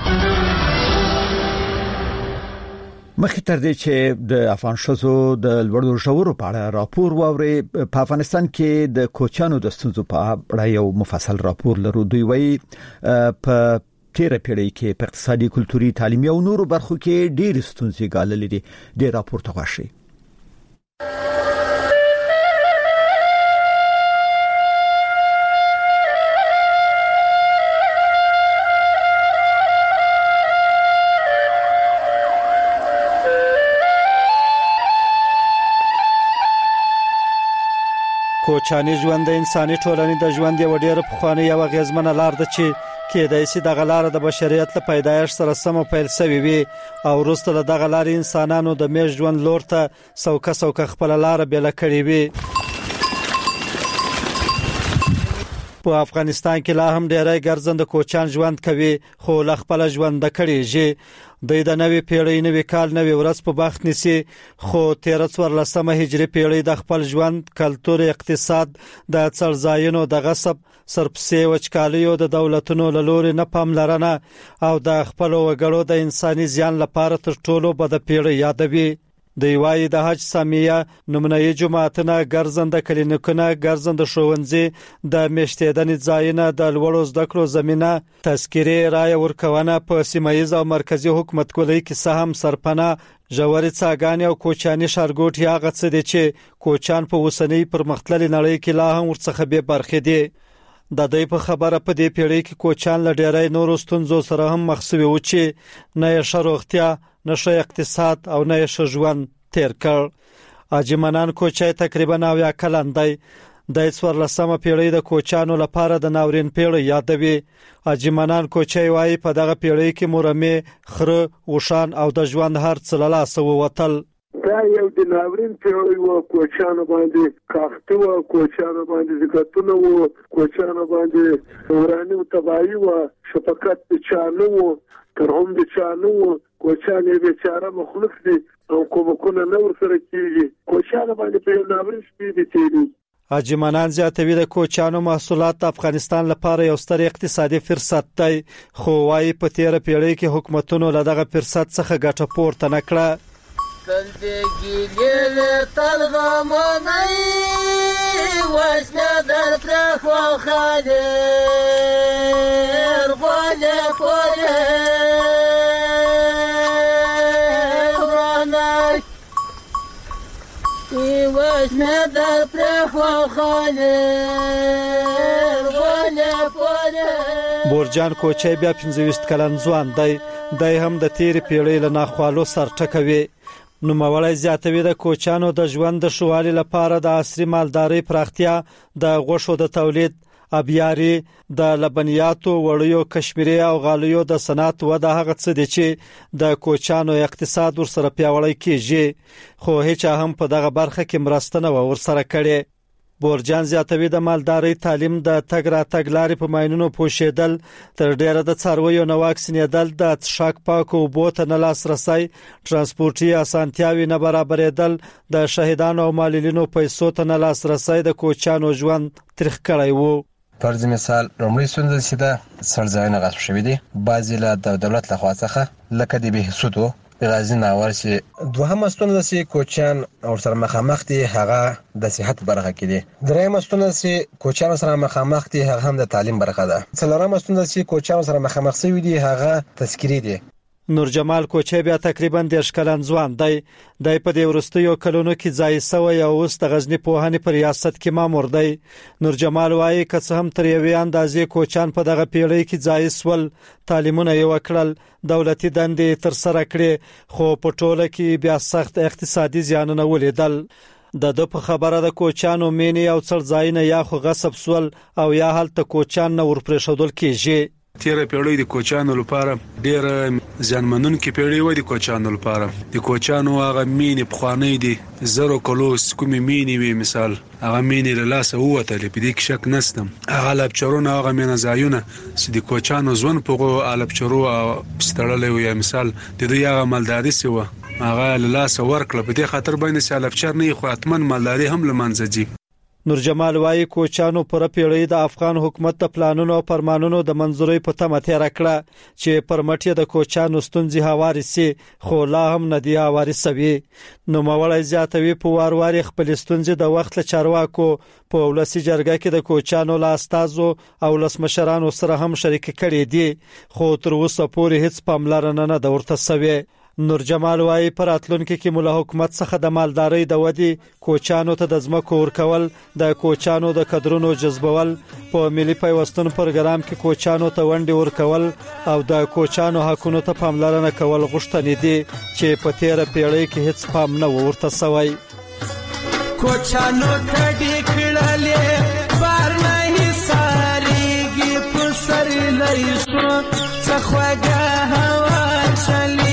مخکې تر دې چې د افغان شوزو د لوړو ژورو په اړه راپور واوري په افغانستان کې د کوچانو د ستونزو په اړه یو مفصل راپور لرو. دوی وایي په تیر پیړۍ کې په اقتصادي، کلتوري، تعلیمي او نورو برخو کې ډېر ستونزې ګاللې دي. د راپور تغواشي کوچاني ژوند د انساني ټولنې د ژوند یو ډېر پخوانی او غیزمنه لار ده چې کېدای شي د غلار د بشریت له پیدایښت سره سم پیل شوی وي او وروسته له دغه لارې انسانانو د میش ژوند لور ته څوکه څوکه خپل لار بیل کړې وي. په افغانستان کې لا هم ډېری ګرځنده کوچان ژوند کوي خو له خپل ژوند کړيږي. د د نوې پیړۍ نوې کال نوې ورځ په بخت نسی خو تیر څوارلسمه هجري پیړۍ د خپل ژوند، کلتور، اقتصاد، د څړځایونو د غصب، سرپسې وچکالیو د دولتونو له لوري نه پاملرنه او د خپل وګړو د انساني زیان لپاره تر ټولو بد پیړۍ یادوي. د یوای د حج سامیه نمونهي جماعتونه، ګرځنده کلینیکونه، ګرځنده ښوونځي، د میشتېدنې ځایونه، د لوړو زده کړو زمينه، تذکیرې، رای ورکونه په سیمایي او مرکزی حکومت کولای کې سهم سرپناه، ژورې څاګانې او کوچاني ښارګوټي هغه څه دي چې کوچان په وسنۍ پرمختللې نړۍ کې لا هم ورڅخه به برخې دي. د دې په خبره په دې پیړۍ کې کوچان له ډېرای نورو ستونزو سره هم مخ شوي و چې نه یې ښه روغتیا، نه ښه اقتصاد او نه یې ښه ژوند تیر کړ. اجمنان کوچای تقریبا اویا کلن دی. د څوارلسمه پیړۍ د کوچانو لپاره د ناورین پیړۍ یادوي. اجمنان کوچای وايي په دغه پیړۍ کې مورمه، خره، وشان او د ژوند هر څه له لاسه ووتل. دا یو د ناورین پیړۍ و، کوچانو باندې کاخته و، کوچانو باندې زکاتونه و، کوچانو باندې ورانه تباہي و، شفقت چانه و، ترهم د چانه و، کوچان یې بیچاره مخلص دي او کومکونه نه ورسره کیږي کوچان باندې په ناورین شپې دي تیری. حاجی منان زیاتوي د کوچانو محصولات د افغانستان لپاره یو ستر اقتصادي فرصت دی خو وايي په تیر پیړۍ کې حکومتونو له دغه فرصت څخه ګټه پورته نه کړه. تل دې ګیلې تل غمونه وسله در پر خو خاله غوله پوره وسله در پر خو خاله غوله پوره. بورجان کوچي بیا پنځه ویشت کلن ځوان دی دی هم د تیر پیړۍ له ناخوالو سر ټکوي. نو مولای زیاتوي د کوچانو د ژوند د شوالي لپاره د عصري مالدارۍ پراختیا د غوښو د تولید ابياري د لبنیاتو وړیو کشمیري او غالیو د صنعت وده هغه څه دي چې د کوچانو اقتصاد ورسره پیاوړی کیږي خو هیڅ هم په دغه برخه کې مرسته نه ورسره کړي. بورجان زیاتوي د مالدارۍ تعلیم د تګ را تګ لارې په ماینونو پوښیدل تر ډیره د څارویو نو واکسینېدل د څښاک پاکو اوبو ته نه لاسرسی ترانسپورتي اسانتیاوي نه برابرېدل د شهیدانو او معلولینو پیسو ته نه لاسرسی د کوچانو ژوند تریخ کړی وو. فرض مثال لومړی ستونزه چې ده سرځایونه غصب شوي دي بعضې له دولت لخوا څخه لکه د بهسودو غازی ناور چې دوهمه ستونزه چې کوچان ورسره مخامخ دي هغه د صحت برخه کې دي. درېیمه ستونزه چې کوچان سره مخامخ دي هغه هم د تعلیم برخه ده. څلورمه ستونزه چې کوچان سره مخامخ شوي دي هغه تذکری دي. نور جمال کوچي بیا تقریبا دیرش کلن ځوان دی د په دې ورستیو کلونو کې ځای سوی او اوس د غزنی پوهنې په ریاست کې مامور دی. نور جمال وايي که څه هم تر یوې اندازې کوچان په دغه پیړۍ کې ځای سول تعلیمونه یې وکړل دولتي دندې تر سره کړې خو په ټوله کې بیا سخت اقتصادي زیانونه ولیدل. د د په خبره د کوچانو مینې او څړځایونه یا خو غصب سول او یا هلته کوچان نه ورپرېښودل کېږي. تیره پیړۍ د کوچانو لپاره ډېر ځانمنونکې پیړۍ و. د کوچانو لپاره د کوچانو هغه مینې پخوانۍ دي زرو کلو کومې مینې وي مثال هغه مینې له لاسه ووتلې په دې کې شک نشته. هغه لپچرونه هغه مینه ځایونه چې د کوچانو ژوند په لپچرو ستړلی و یا مثال د دوی هغه مالداري سي و هغه له لاسه ورکړه په دې خاطر باندې چې لپچر نه خو اتمن مالداري هم له منځه ځي. نور جمال وايي کوچانو پر پیړۍ د افغان حکومت د پلانونو او فرمانونو د منځوري په تمه تیر کړه چې پرمټي د کوچانو ستونزې هواري سي خو لا هم نه دی هواري سوي. نو مولای زیاتوي په وارواري خپل ستونزې د وخت له چارواکو په ولسی جرګه کې د کوچانو لا استازو او لسمشرانو سره هم شریک کړي دي خو تر اوسه پورې هیڅ پاملرنه نه د ورته سوي. نور جمال وايي پر اتلونکو کې مولا حکومت څخه د مالدارۍ د ودی کوچانو ته د ځمکو ورکول د کوچانو د کډرونو جذبول په ملي پیوستون پروګرام کې کوچانو ته ونډه ورکول او د کوچانو حقونو ته پاملرنه کول غوښتنې دي چې په تیر پیړۍ کې هیڅ پام نه ورته سوی. کوچانو کډې کړلې بار نه ساريږي پر سر لای شو څخوګه هوا چلی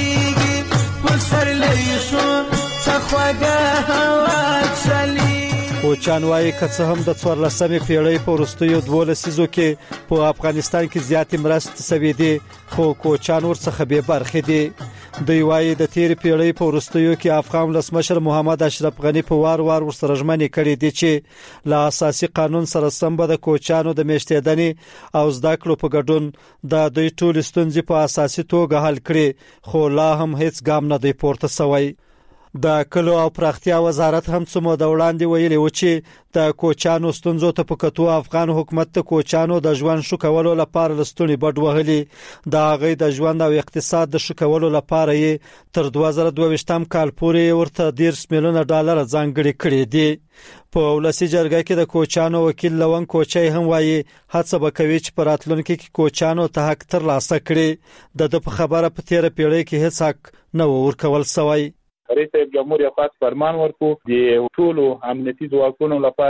کوچان وايي که څه هم د څوارلسمې پیړۍ په وروستیو دوه لسیزو کې په افغانستان کې زیاتې مرستې سوي دي خو کوچان ورڅخه بې برخې دي. دوی وايي د تیر پیړۍ په وروستیو کې افغان ولسمشر محمد اشرف غنی په وار وار ورسره ژمنې کړې دي چې له اساسي قانون سره سم به د کوچانو د میشتېدنې او زده کړو په ګډون د دوی ټول ستونزې په اساسي توګه حل کړي خو لا هم هیڅ ګام نه دی پورته سوی. د کلو او پراختیا وزارت هم څه مو د وړاندې ویلي و چې د کوچانو ستونزو ته په کتو افغان حکومت د کوچانو د ژوند شو کولو لپاره لستونی بډ وهلي د هغې د ژوند او اقتصاد د شو کولو لپاره یې تر دوه زره دوه ویشتم کال پورې ورته دیرش میلیونه ډالر ځانګړي کړي دي. په ولسی جرګه کې د کوچانو وکیل لون کوچي هم وایي هڅه وکوي چې پر راتلونکي کې کوچانو ته حق تر لاسه کړي. د په خبره په تیر پیړۍ کې هیڅ حق نه ورکول سوی. رئیس جمهور خاص فرمان ورکو د ټولو امنیتي ځواکونو لپاره به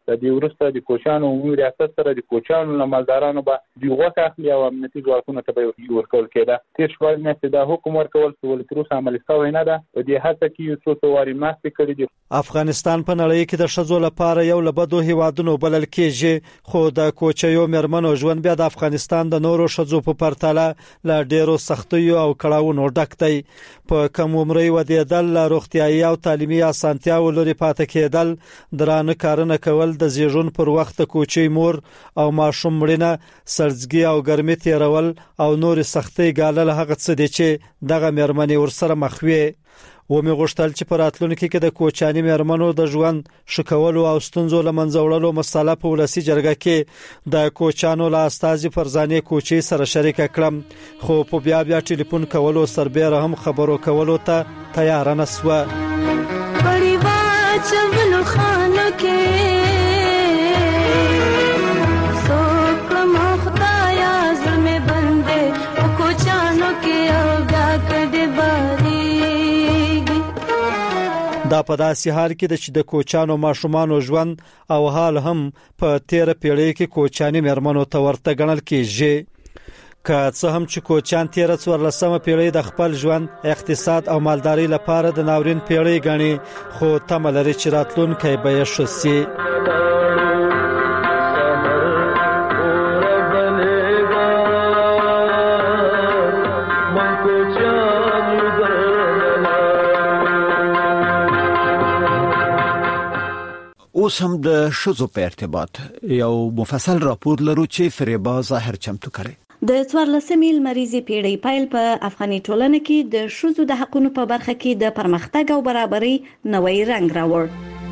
د دې ورسته د کوچانو عمومي ریاست سره د کوچانو مالدارانو به د غوښه اخلي او امنیتي ځواکونو ته به ورکول کېده. تیر شپږ میاشتې دا حکم ورکول شو تر اوسه عملي شوی نه ده. په دې هڅه کې یو څو واري ماسته کړی دي. افغانستان په نړۍ کې د ښځو لپاره یو له بدو هیوادونو بلل کېږي، خو د کوچیو مېرمنو ژوند بیا د افغانستان د نورو ښځو په پرتله له ډېرو سختیو او کړاوونو ډک دی. په کم عمرۍ ودېدل، له روغتیایي او تعلیمي اسانتیاو لرې پاتې کېدل، درانه کارونه کول، د زیږون پر وخت د کوچي مور او ماشوم مړینه، سړزګي او ګرمي تیرول او نور سختۍ ګالل هغه څه دي چې دغه مېرمنې ورسره مخ وي. و مې غوښتل چې په راتلونکي کې د کوچاني مېرمنو د ژوند ښه کولو او ستونزو له منځه وړلو مسله په ولسي جرګه کې د کوچانو له استازي فرزانې کوچي سره شریکه کړم، خو په بیا بیا ټلیفون کولو سربېره هم خبرو کولو ته تیار نه سوه. بڑی واچولو خانو کې سوکړم خدایا زمې بندې په کوچانو کې او بیا کډې باري. دا په داسې حال کې چې د کوچانو ماشومانو ژوند او حال هم په تیر پیړۍ کې کوچاني مېرمنو ته ورته ګڼل کېږي. که څه هم چې کوچان تیر څوارلسمه پیړۍ د خپل ژوند، اقتصاد او مالداري لپاره د ناورین پیړۍ ګڼي، خو تمه لري چې راتلونکی به یې ښه سي. اوس هم د ښځو په ارتباط یو مفصل راپور لرو چې فریبا ظاهر چمتو کړي. د څوارلسمې لمریزې پیړۍ پیل په افغاني ټولنه کې د ښځو د حقوقو په برخه کې د پرمختګ او برابرۍ نوې رنگ راوړ.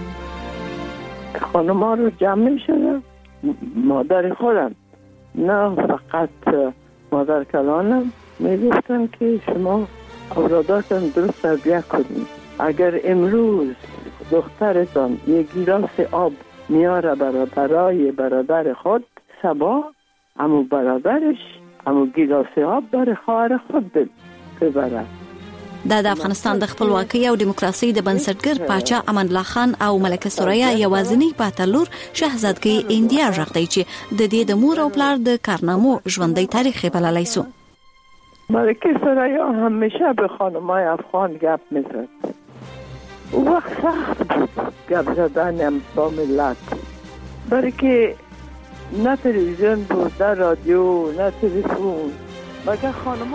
خانم‌ها رو جمع شدن، مادر خودم نه فقط مادر کلانم میگفتن که شما اولاداتون درست تربیت کنید. اگر امروز دخترتان یک گیلاس آب میاره برای برادر خود، صبح امو برادرش امو گیلاس آب برای خواهر خود ببره. دا د افغانستان د خپلواکۍ او دیموکراسي د بنسټګر پاچا امان الله خان او ملکه ثریا یوازینی پاتلور شهزادګۍ انډیا ژغتای چې د دې د مور او پلار د کارنامو ژوندۍ تاریخ بللای سو. ملکه ثریا همیشه به خانمای افغان گپ میزد. او وقت سخت بود گپ زدن با ملت، برای که نه تلویزیون بود، نه رادیو، نه تلفن، مگر خانم‌ها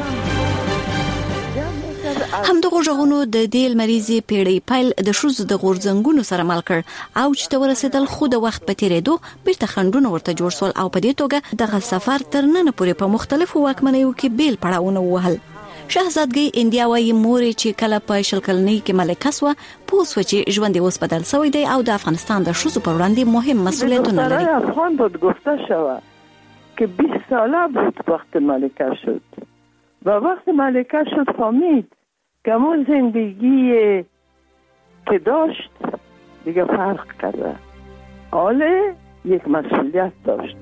هم د غوژغونو د دې لمریزې پیړۍ پیل د شوز د غورځنګونو سره مل کړ او چې ته ورسېدل خو د وخت په تیریدو بیرته خندونه ورته جوړ سول او په دې توګه دغه سفر تر نن پورې په مختلفو واکمنیو کې بیل پړاوونه وهل. شهزادګۍ انډیا وايي مورې چې کله په شل کلنۍ کې ملکه سوه پوه سوه چې ژوند یې اوس بدل سوی دی او د افغانستان د ښځو پر وړاندې مهم مسئولیتونه لري. افغان بود گفته شود که بیست ساله بود وقت ملکه شد و وقت ملکه شد فهمید که همون زندگی که داشت دیگه فرق کرده، حالا یک مسئولیت داشت.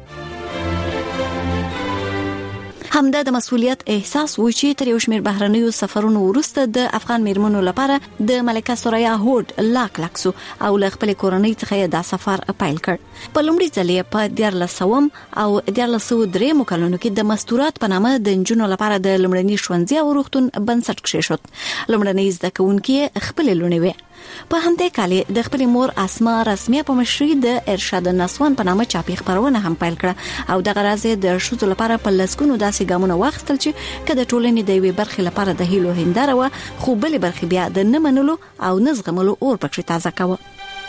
همدا د مسؤلیت احساس و چې تر یو شمېر بهرنیو سفرونو وروسته د افغان میرمنو لپاره د ملکه ثریا هوډ لاک لاکسو او له خپل کورنۍ څخه دا سفر پیل کړ. په لومړي ځل په دیارلس سوم او دیارلس سوه درېیمو کلونو کې د مستورات په نامه د نجونو لپاره د لومړني ښوونځي او روغتون بنسټ کېښود. لومړنۍ زده کوونکې خپلې لوڼې وې. په همدې کال د خپل مور اسما رسمي په مشرۍ د ارشاد النسوان په نامه چاپی خبرونه هم پیل کړه او دغه راز د ښځو لپاره په لسګونو داسې ګامونه واخیستل چې کله ټولنې د یوې برخې لپاره د هیلو هنداره و، خو بلې برخې بیا د نه منلو او نه زغملو اور پکې تازه کاوه.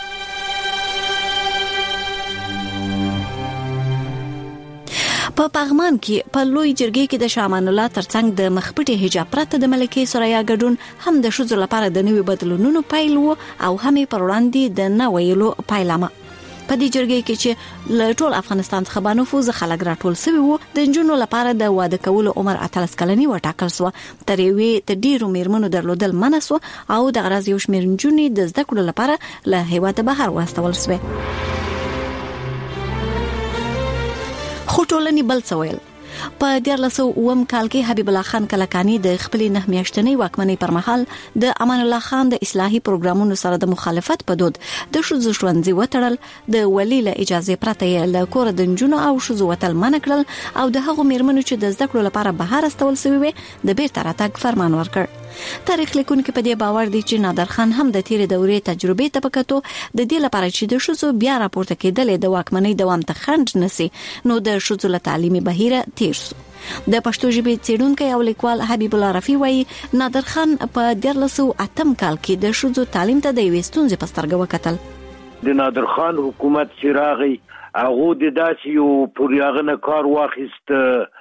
په پغمان کې په لوی جرګې کې د شامان الله ترڅنګ د مخپټي حجاب پرته د ملکه ثریا ګډون هم د ښځو لپاره د نوي بدلونونو پیل وو او هم پر وړاندې د نه ویلو پیلامه. په دې جرګې کې چې له ټول افغانستان څخه باندې فوز خلک راټول شوی وو، د نجونو لپاره د واده کولو عمر اتلس کلنی وټاکل شو. تر یوې د ډیرو میرمنو درلودل منسو او د غرض یو شمېر نجونې د زده کړو لپاره له هیواده بهر واستول شوې. خو ټولنې بل څه ویل. په دیارلس اوم کال کې حبیب الله خان کلکانی د خپل نه میاشتنۍ واکمنۍ پر مهال د امان الله خان د اصلاحي پروګرامونو سره د مخالفت په دود د شوزو ژوندۍ وټړل، د ولی له اجازه پرته له کور د جنونو او شوزو وتل منع کړل او د هغو میرمنو چې د زده کړو لپاره بهر استول شوی وي د بیرته راتګ فرمان ورکړ. تاریخ لیکونکو په دې باور دي چې نادر خان هم د تیرې دورې تجربې ته پکاتو د دې لپاره چې د شوزو بیا راپورته کېدل د واکمنۍ دوام ته خنډ نسی، نو د شوزو له تعلیمي بهیره تیر شو. د پښتو ژبې څېړونکی او لیکوال حبیب الله رفیع وایي نادر خان په دیارلس اتم کال کې د شوزو تعلیم ته د یوې ستونزې په سترګه وکتل. د نادر خان حکومت چې راغی هغه د داسې یو پوریاغنه کار واخیست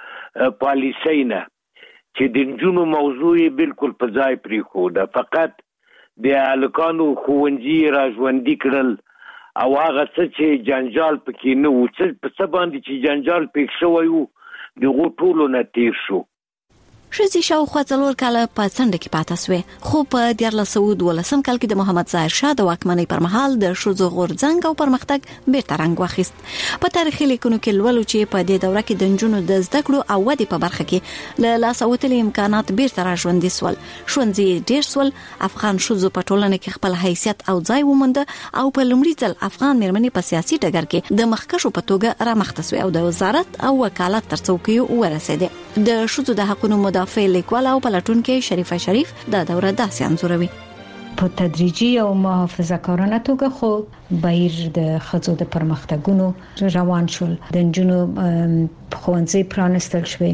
پالیسۍ نه چې د نجونو موضوع بالکل په ځای پرېښوده، فقط د هلکانو ښوونځي را ژوندي کړل او هغه څه چې جنجال پکې نه و، څه په څه باندې چې جنجال پېښ شوی و د هغو ټولو نه تېر شو. ښځې شاوخوا څلور کاله په څنډه کې پاتې سوې، خو په دیارلس سوه دولسم کال کې د محمد ظاهر شاه د واکمنۍ پر مهال د ښځو غورځنګ او پرمختګ بیرته رنګ واخیست. په تاریخي لیکنو کې لولو چې په دې دوره کې د نجونو د زده کړو او ودې په برخه کې له لاسه وتلي امکانات بیرته را ژوندي سول، ښوونځي ډېر سول، افغان ښځو په ټولنه کې خپل حیثیت او ځای وموند او په لومړي ځل افغان میرمنې په سیاسي ډګر کې د مخکښو په توګه رامخته سوې او د وزارت او وکالت تر څوکیو ورسېدې. د ښځو د حقوقو مدافع لیکوال او پلټونکو شریفه شریف دا دوره داسې انځوروي. په تدریجي او محافظه کارانه توګه خو بهیر د ښځو د پرمختګونو روان شول، د نجونو ښوونځي پرانستل شوي،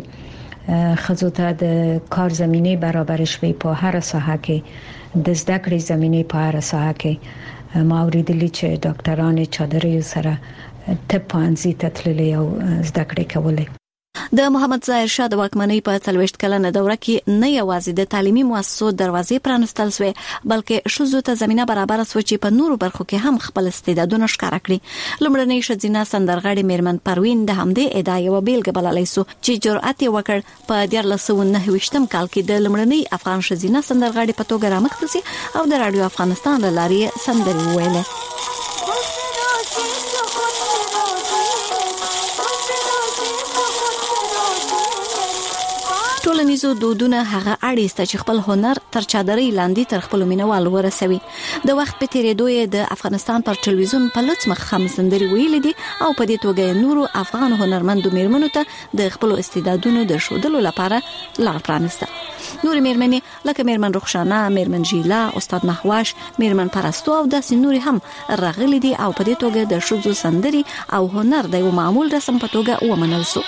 ښځو ته د کار زمینه برابر شوي، په هر ساحه کې د زده کړې زمینه په هر ساحه کې ما اوریدلی چې ډاکټران چادرې سره طب پوهنځي ته تللي او زده کړې کولې. د محمد ظاهر شاه د واکمنۍ په څلوېښت کلنه دوره کې نه یوازې د تعلیمي مؤسسو دروازې پرانستل شوې، بلکې ښځو ته زمينه برابر شوه چې په نورو برخو کې هم خپل استعدادونه ښکاره کړي. لومړنۍ ښځینه سندرغاړې میرمن پروین د همدې ادعا یو بیلګه بللای سو چې جرأت یې وکړ په دیارلس سوه نهه ویشتم کال کې د لومړنۍ افغان ښځینه سندرغاړې په توګه رامخته سي او د رادیو افغانستان له لارې سندرې وویلې. ټولنیزو دودونه هغه اړیسته چې خپل هنر تر چادرې لاندې تر خپل مینوال ورسوي. د وخت په تیریدو یې د افغانستان پر ټلویزیون په لڅ مخ هم سندري ویلې دي او په دې توګه نورو افغان هنرمندو میرمنو ته د خپل استعدادونو د ښودلو لپاره لار پرانسته. نور میرمنې لکه میرمن رخشانه، میرمن جیلا، استاد محواش، میرمن پرستو او داسې نوري هم راغلي دي او په دې توګه د ښځو سندري او هنر د یو معمول رسم په توګه ومنل شو.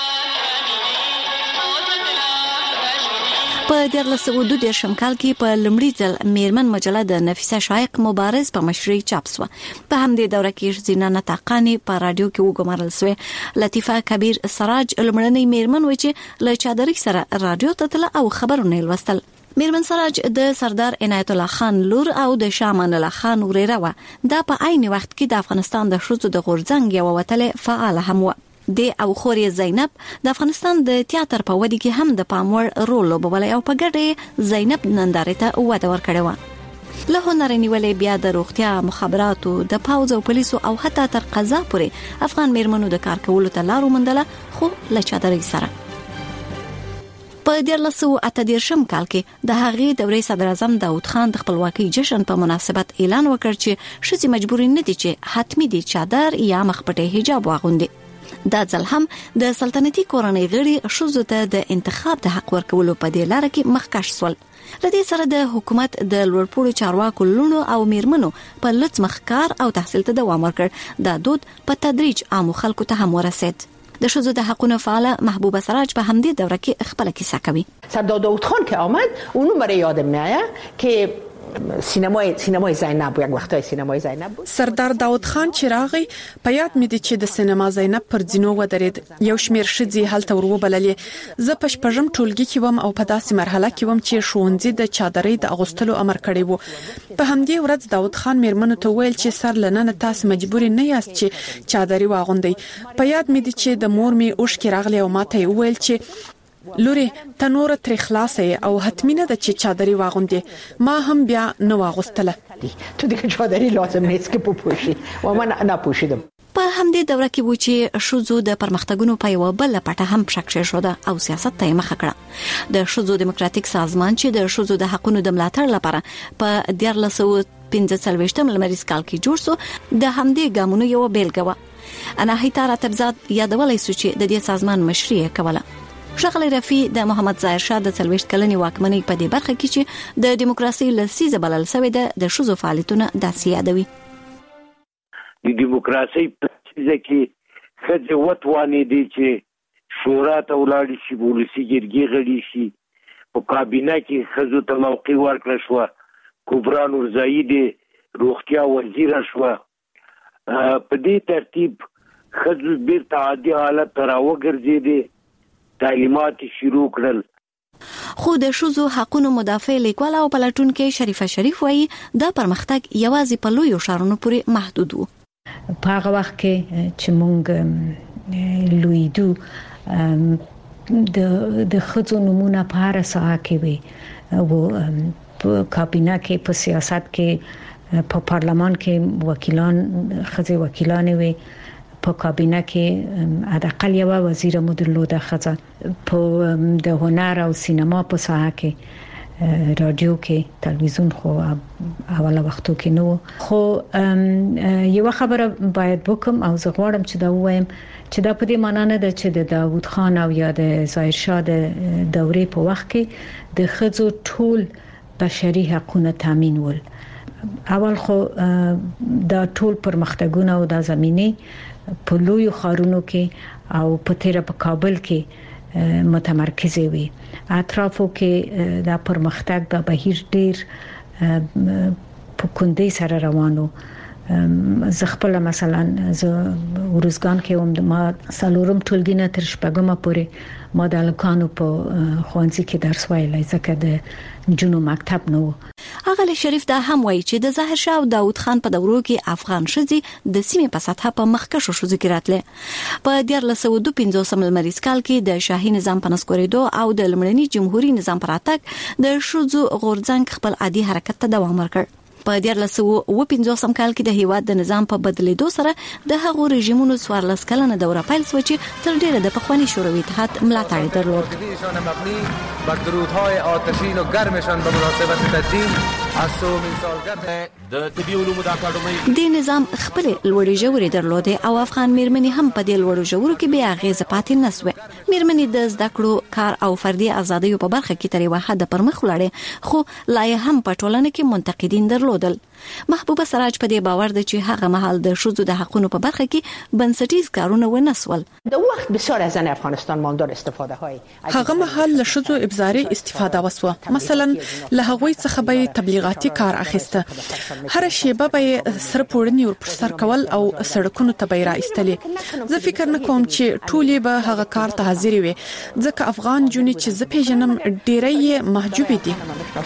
په دیارلس سوه دوه دېرشم کال کې په لومړي ځل میرمن مجله د نفیسه شایق مبارز په مشرۍ چاپ شوه. په همدې دوره کې ښځینه نطاقانې په رادیو کې وګمارل شوې. لطیفه کبیر سراج لومړنۍ میرمن و چې له چادرۍ سره رادیو ته تله او خبرونه یې لوستل. میرمن سراج د سردار عنایت الله خان لور او د شاه امان الله خان وريره و. دا په عین وخت کې د افغانستان د ښځو د غورځنګ یو وتله فعال هم و. د او خوري زینب د افغانستان د تیاتر په ودی کې هم د پاموړ رول لوبولای او په ګډه زینب نندارې ته وده ورکړې و. له هنر نیولې بیا د روغتیا، مخابراتو، د پاوز او پولیسو او حتی تر قضا پورې افغان میرمنو د کار کولو ته لار وموندله، خو له چادرۍ سره. په دیارلس سوه اته دېرشم کال کې د هغې دورې صدر اعظم داود خان د خپلواکۍ جشن په مناسبت اعلان وکړ چې ښځې مجبورې نه دي چې حتمی دي چادر یا مخپټه حجاب واغوندي. دا ځل هم د سلطنتي کورنۍ غړي ښځو ته د انتخاب د حق ورکولو په دې لار کې مخکښ سول. لدې سره د حکومت د لوړپوړو چارواکو لونو او میرمنو په لڅ مخ کار او تحصیل ته دوام ورکړ. دا دود په تدریج عامو خلکو ته هم ورسید. د ښځو د حقوقو فعاله محبوبه سراج په همدې دوره کې خپل کیسه کوي. سردار داود خان که آمد اونو برای یادم میاد که سینمای سینمای زینب یک وختای سینمای زینب بود. سردار داود خان چې راغی په یاد مې دي چې د سینما زینب پر ځینو ودرید. یو شمیر ښځې هلته وروبللې. زه په شپږم ټولګي کې وم او په داسې مرحله کې وم چې ښوونځي د چادرۍ د اغوستلو امر کړی وو. په همدې ورځ داود خان میرمنو ته ویل چې سر لننه تاسو مجبور نه یاست چې چادرۍ واغوندئ. په یاد مې دي چې د مور مې اوښکې راغلي او ماته یې ویل چې لوري تنور تر خلاصې او حتمی نه د چې چادرې واغوندې. ما هم بیا نه واغوستله. تو دیگه چادری لازم نیست که بپوشی و من نپوشیدم. په همدې دوره کې و چې شوزو د پرمختګونو په یو بل پټه هم شکشه شو او سیاست ته مخه کړه. د شوزو دیموکراتیک سازمان چې د شوزو د حقوقو د ملاتړ لپاره په دیارلس سوه پنځه څلوېښتم لمریز کال کې جوړ شو د همدې ګامونو یو بیلګه و. اناهیتا راتبزاد یادولای سو چې د دې سازمان مشري کوله. ښاغلی رفیع د محمد ظاهر شاه د څلوېښت کلنې واکمنۍ په دې برخه کې چې د دیموکراسي لسیزه بلل شوې ده د شوزو فعالیتونه داسې یادوي. د دیموکراسي په لسیزه کې ښځې وتوانېدې چې شورا ته ولاړې شي، ولسي جرګې غړي شي، په کابینه کې ښځو ته موقع ورکړه شوه. کبرا نورزايي د روغتیا وزیره شوه. په دې ترتیب ښځو بیرته عادي حالت ته راوګرځېدې، تعلیمات شروع کړل. خو د شوزو حقوقو مدافع لیکوال او پلټونکو شریفه شریف وایي دا پرمختګ یوازې په لویو ښارونو پورې محدود و. په هغه وخت کې چې موږ لویدو د د خځو نمونه په هر ساحه کې وي، او په کابینه کې، په سیاست کې، په پارلمان کې وکیلان خځې وکیلان وي، په کابینه کې حداقل یو وزیر مو درلوده ښځه، په د هنر او سینما په ساحه کې، رادیو کې، تلویزیون خو اوله وختو کې نو. خو یو خبره باید وکم او زه غواړم چې دا وایم چې دا په دې معنی نه ده چې د داوود خان او یا د ظاهر شاه د دورې په وخت کې د ښځو ټول بشري حقوقونه تامین ول. اول خو دا ټول پرمختګونه او د زمينه په لوی خارونو کې او په تیر په کابل کې متمرکز وي. اطرافو کې دا پرمختګ به بهیر ډیر په کندې سره روانو. زه خپل مثلا زه ورزګان کې هم د ما سالورم ټولګي نه تر شپږمه پورې ما د لکانو په خوانځي کې درس ویلای ځکه د جنو مکتب نو. اغلی شریف دا هم وایي چې د ظاهر شاه او داوود خان په دورو کې افغان ښځې د سیمې په سطح په مخکښو ښځو کې راتلې. په دیارلس سوه دوه پنځوسم لمریز کال کې د شاهي نظام په نسکورېدو او د لومړني جمهوریت نظام پر راتګ د ښځو غورځنګ خپل عادي حرکت ته دوام ورکړ. په دیارلس سوه اوه پنځوسم کال کې د هیواد د نظام په بدلیدو سره د هغو رژیمونو څوارلس کلنه دوره پیل شو چې تر ډیره د پخوانی شوروي اتحاد ملاتړ درلود. بر درودهای آتشین و گرمشان به مناسبت تدین از سومین سالگرد د طبي علومو د اکاډمۍ د نظام خپل لوړې ژورې درلودې او افغان میرمنې هم په دې لوړو ژورو کې بیا غیزه پاتې نسوه. میرمنې د زده کړو، کار او فردي ازادیو په برخه کې تر یو حد پرمخ ولاړې، خو لا هم په ټولنه کې منتقدین درلودل. محبوبه سراج په دې باور ده چې هغه مهال د شوزو د حقوقو په برخه کې بنسټیز کارونه ونسول. د وخت بسیار از زن افغانستان ماندار استفاده های هغه مهال له شوزو ابزاري استفاده وسوه. مثلا له هغوی څخه به تبلیغاتي کار اخیسته، هر شیبه به سر پوړنی ور پر سر کول او سړکونو ته به را ایستلې. زه فکر نه کوم چې ټولې به هغه کار ته حاضر وي ځکه افغان جونې چې زه پیژنم ډېرې محجوب دي.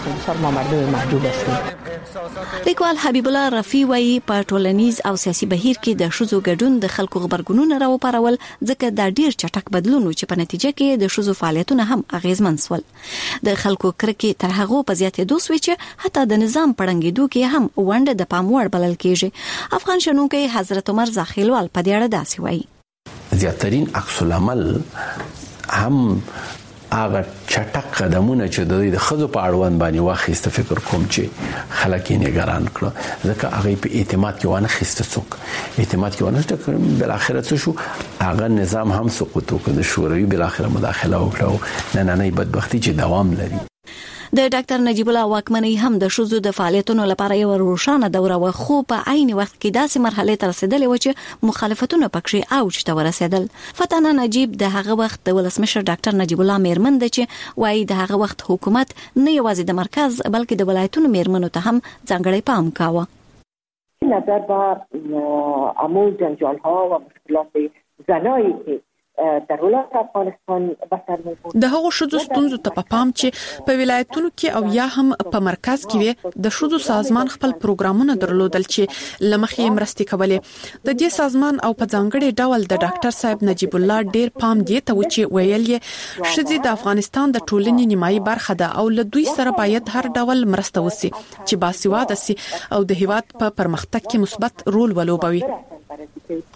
لیکوال حبیب الله رفیع وایي په ټولنیز او سیاسي بهیر کې د شوزو ګډون د خلکو خبرګونونه راوپارول ځکه دا ډیر چټک بدلون و چې په نتیجه کې د شوزو فعالیتونه هم اغیزمن شول. د خلکو کرکې تر هغه په زیاتېدو شوې چې حتی د نظام پړنګېدو کې هم ونډه د پام وړ بلل کېږي. افغان شنونکی حضرت عمر زاخیلوال په دې اړه داسې وایي: زیاترین عکس العمل هم هغه چټک قدمونه چې د خځو په اړوند باندې واخیست، فکر کوم چې خلک یې نگران کړ ځکه هغه په اعتماد کې ونه خسته څوک اعتماد کې ونه ټکر بل اخرت څه شو، هغه نظام هم سقوط وکړ، د شوروي بل اخر مداخله وکړه. نه نه نه بدبختی چې دوام لري. د ډاکټر نجیب الله واکمنۍ هم د شوزو د فعالیتونو لپاره یو روښانه دوره و، خو په عین وخت کې داسې مرحله ته رسیدلې و چې مخالفتونه پکې اوج ته ورسېدل. فتانه نجیب د هغه وخت د ولسمشر ډاکټر نجیب الله میرمن ده چې وایي د هغه وخت حکومت نه یوازې د مرکز بلکې د ولایتونو میرمنو ته هم ځانګړی پام کاوه. نظر بر امو جنجال ها و مشکلات زنایی که در ولایت افغانستان بسر می‌بود. د هغو شوزو ستونزو ته په پام چې په ولایتونو کې او یا هم په مرکز کې وي، د شوزو سازمان خپل پروګرامونه درلودل چې لمخې مرستې کولې. د دې سازمان او په ځانګړي ډول د ډاکټر صاحب نجیب الله ډیر پام دی ته و چې ویل یې ښځې د افغانستان د ټولنې نیمایي برخه ده او له دوی سره باید هر ډول مرسته وسی چې باسواده سي او د هیواد په پرمختګ کې مثبت رول ولوبوي.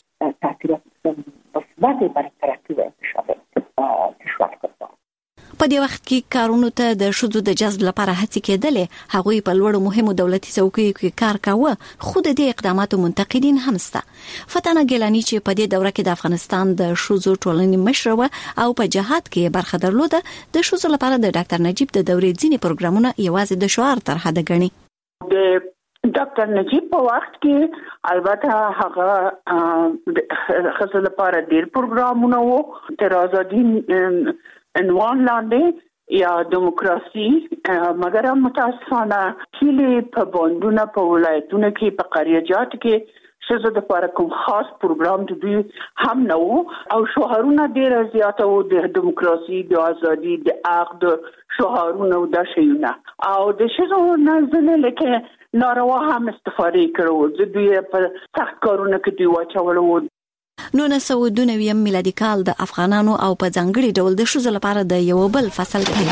تاثیرات مثبت بر ترقی و انتشار کشور کردن. په دې وخت کې کارونو ته د شذو د جذب لپاره هڅې کېدلې، هغوی په لوړو مهمو دولتي څوکیو کې کار کاوه، خو د دې اقداماتو منتقدین هم شته. فتانه ګیلانی چې په دې دوره کې د افغانستان د شذو ټولنې مشر و او په جهاد کې برخه درلوده، د شذو لپاره د ډاکټر نجیب د دورې ځینې پروګرامونه یوازې د شعار تر حد ګڼي. د ډاکټر نجیب په وخت کې البته هغه د خصوص لپاره ډیر پروګرامونه وو، تر ازادي عنوان لاندې یا دیموکراسي، مګر متاسفانه کله په باندونه په ولایتونو کې په قریجات کې شزه د لپاره کوم خاص پروګرام د دوی هم نه وو او شعارونه ډیر زیاته وو د دیموکراسي، د ازادي، د عقد شعارونه او د شیونه او د شزه نازله لکه ناروا هم استفاده کړو. د دوی په سخت کارونه کې دی واچولو. نو نسو دونویم میلادي کال د افغانانو او په ځانګړي ډول د شذو لپاره د یو بل فصل پیل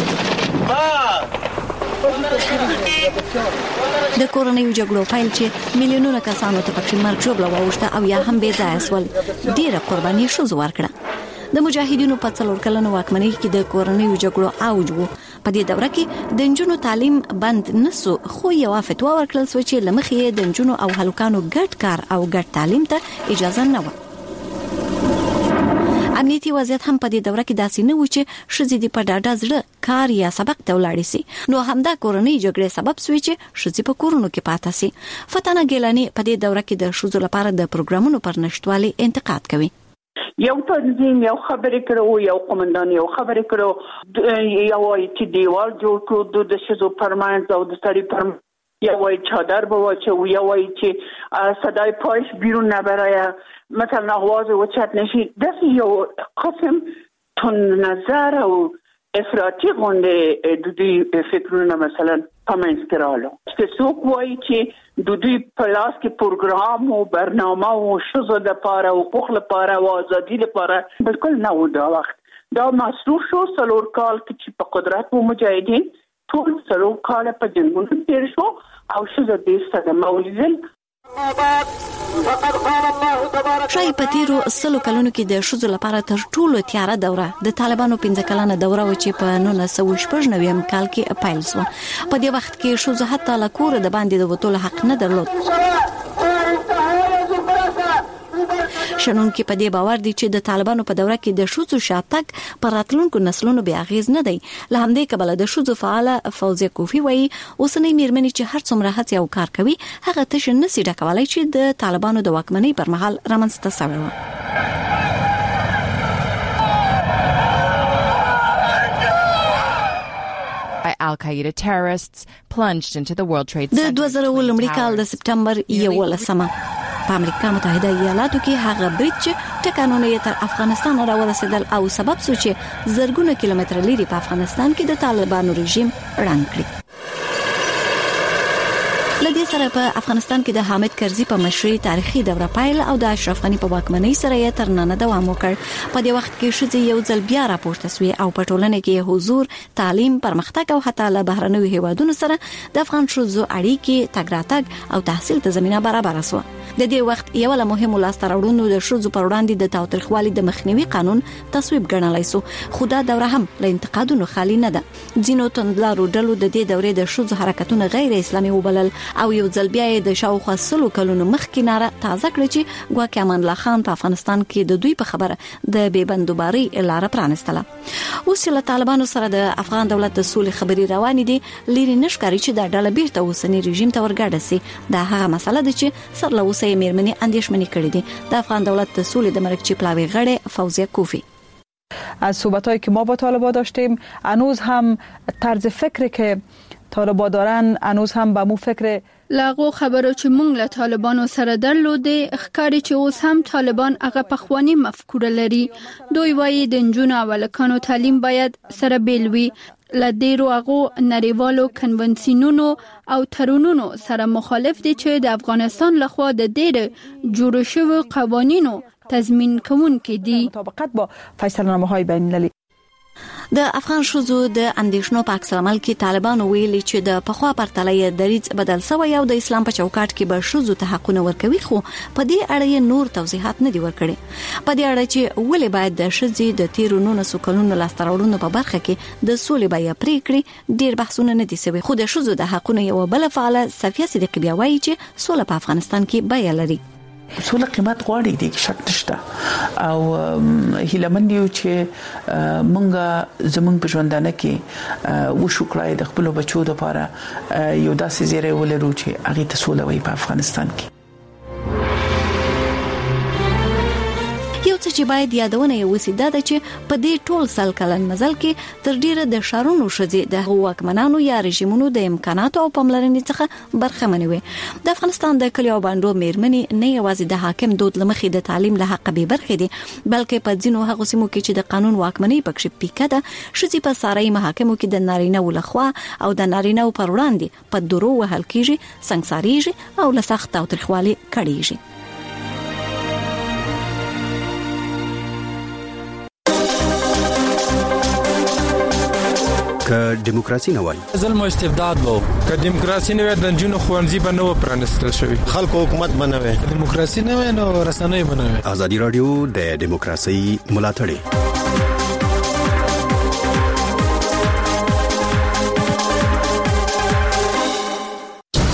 د کورونیو جګړو پیل چې میلیونونه کسانو ته پکې مرګ ژوبله واوښته او یا هم بې ځایه سول، ډیره قرباني شذو ورکړه. د مجاهدینو په څلور کلنو واکمنۍ کې د کورونیو جګړو اوج وو. په دې دوره کې د نجونو تعلیم بند نسو، خو یو فتوا ورکړل شو چې لمخې د نجونو او هلکانو ګډ کار او ګډ تعلیم ته اجازه نه و. امنیتي وضعیت هم په دې دوره کې داسې نه و چې ښځې د په ډاډه زړه کار یا سبق ته ولاړې سي، نو همدا کورنۍ جګړې سبب شوی چې ښځې په کورونو کې پاتې سي. فتانه ګیلانی په دې دوره کې د ښځو لپاره د پروګرامونو پر نشټوالي انتقاد کوي. یو تنظیم یو خبرې کړو، یو قومندان یو خبرې کړو، یو چې دیوال جوړ کړو د ښځو پرمانځ او د سړي پر یا وای چادر به واچو، یا وای چې صدای پایش بیرون نبره، مثلا آواز وچت نشی. دست یو قسم تون نظر او افراطی غونده دودی فکرونه مثلا پامنز کرالو که سوک وای چې دودی پلاس کې پروگرام و برنامه و شزو ده پاره و قخل پاره و آزادی ده پاره بلکل نو دا وقت دا مصروف شو. سلور کال که چی پا قدرت و مجاهدین ټول سلور کال په جنگونو تیر شو او شزو دیسته ده مولیدل. شای په تیرو سلو کلونو کې د ښځو لپاره تر ټولو تیاره دوره د طالبانو پنځه کلنه دوره و چې په نولس سوه شپږ نوي کال کې پیل شو. په دې وخت کې ښځو حتی له کوره د باندې د وتلو حق نه درلود. شنونکي په دې باور دي چې د طالبانو په دوره کې د ښځو شاتګ پر راتلونکو نسلونو بیا اغیز نه دی. له همدې کبله د ښځو فعاله فوزیه کوفی وایي اوسنۍ میرمنې چې هر څومره هڅې او کار کوي هغه تش نسي ډکولای چې د طالبانو د واکمنۍ پر مهال رامنځته شوی و. Al-Qaeda terrorists plunged into the World Trade Center. د دوه زره اووه لومړي کال د سپټمبر یولسمه په امریکا متحده ایالاتو کې هغه برج ټکانونه یې تر افغانستان راورسېدل او سبب شو چې زرګونه کیلومتر لري په افغانستان کې د طالبانو رژیم ړنګ کړي. لدې سره په افغانستان کې د حامد کرزي په مشرۍ تاریخي دوره پایل او د اشرف غنی په واکمنۍ سره یې تر نن دوام وکړ. په دې وخت کې ښځې یو ځل بیا راپورته شوې او په ټولنه کې حضور، تعلیم، پرمختګ او حتی له بهرنیو هیوادونو سره د افغان ښځو اړیکې، تګ راتګ او تحصیل ته زمينه برابر شوه. د دې وخت یو له مهمو لاسته راوړنو د ښځو پر وړاندې د تاوتریخوالي د مخنیوي قانون تصویب ګڼلای شو، خو دا دوره هم له انتقادونو خالي نه ده. ځینو توندلارو ډلو د دې دورې د ښځو حرکتونه غیر اسلامي وبلل او یو ځل بیا د شاوخوا سلو کلونو مخکې ناره تازه کړه چې ګواکې امان الله خان په افغانستان کې د دوی په خبره د بې بندوباري لاره پرانستله. اوس چې له طالبانو سره د افغان دولت د سولې خبرې روانې دي، لري نشکاري چې دا ډله بیرته اوسنی رژیم ته ورګډه سي. دا هغه مسله ده چې سر له اوسه یې میرمنې اندېښمنې کړې دي. د افغان دولت د سولې د مرکزی پلاوی غړې فوزیه کوفی: از صحبت‌هایی که ما با طالبان داشتیم هنوز هم طرز فکری که طالبان دارن هنوز هم به مو فکر لاغو خبرو چې مونږ له طالبانو سره درلودې ښکاري چې اوس هم طالبان هغه پخوانی مفکوره لري. دوی وایي د نجونو او هلکانو تعلیم باید سره بیل وي. له ډیرو هغو نړیوالو کنونسیونونو او تړونونو سره مخالف دي چې د افغانستان لخوا د ډیرو جوړ شویو قوانینو تضمین کوونکي دي. مطابقت با فیصله‌نامه‌های بین‌المللی د افغان شوزو د اندیشنو په عکس العمل کې طالبان ویلي چې د پخوا پرتلې دریځ بدل شوی او د اسلام په چوکاټ کې به شوزو ته حقونه ورکوي، خو په دې اړه نور توضیحات نه دي ورکړي. په دې اړه چې ولې باید د شذې د تیرو نولسو کلونو لاستراوړونو په برخه کې د سولې بیه پریکړې ډیر بحثونه نه دي شوي، خو د شوزو د حقونو یو بل فعال صفیه صدیقی بیا وایي چې سوله په افغانستان کې بیه لري. سوله قیمت غواړي دي شک نشته او هیلمن یو چې مونږه زمونږ په ژوندانه کې وشو کړای د خپل بچو لپاره یو داسې زیری ولرو چې هغه ته سوله وي په افغانستان کې. یو څه چې باید یادونه یې وسی دا ده چې په دې ټول سل کلن مزل کې تر ډیره د شارونو شذې د حکومتانو یا رژیمونو د امکاناتو او پاملرنې څخه برخمنې وي. د افغانستان د کلیو باندې مېرمنې نه یوازې د حاکم دود لمخې د تعلیم له حق به برخې دي، بلکې په ځینو هغو سیمو کې چې د قانون واکمنۍ پکې پیکه ده، شذې په ساري محاکمو کې د نارینه ولخوا او د نارینه پر وړاندې په درو وهل کېږي، سنگساریږي او له سخت او ترخوالي کړيږي. که دیموکراسي نه وای ظلم او استبداد وو، که دیموکراسي نه وای د جنونو خوانزي به نه پرانستل شوی، خلکو حکومت بنوي، دیموکراسي نه وای نو رسنۍ بنوي. ازادي رادیو د دیموکراسي ملاتړ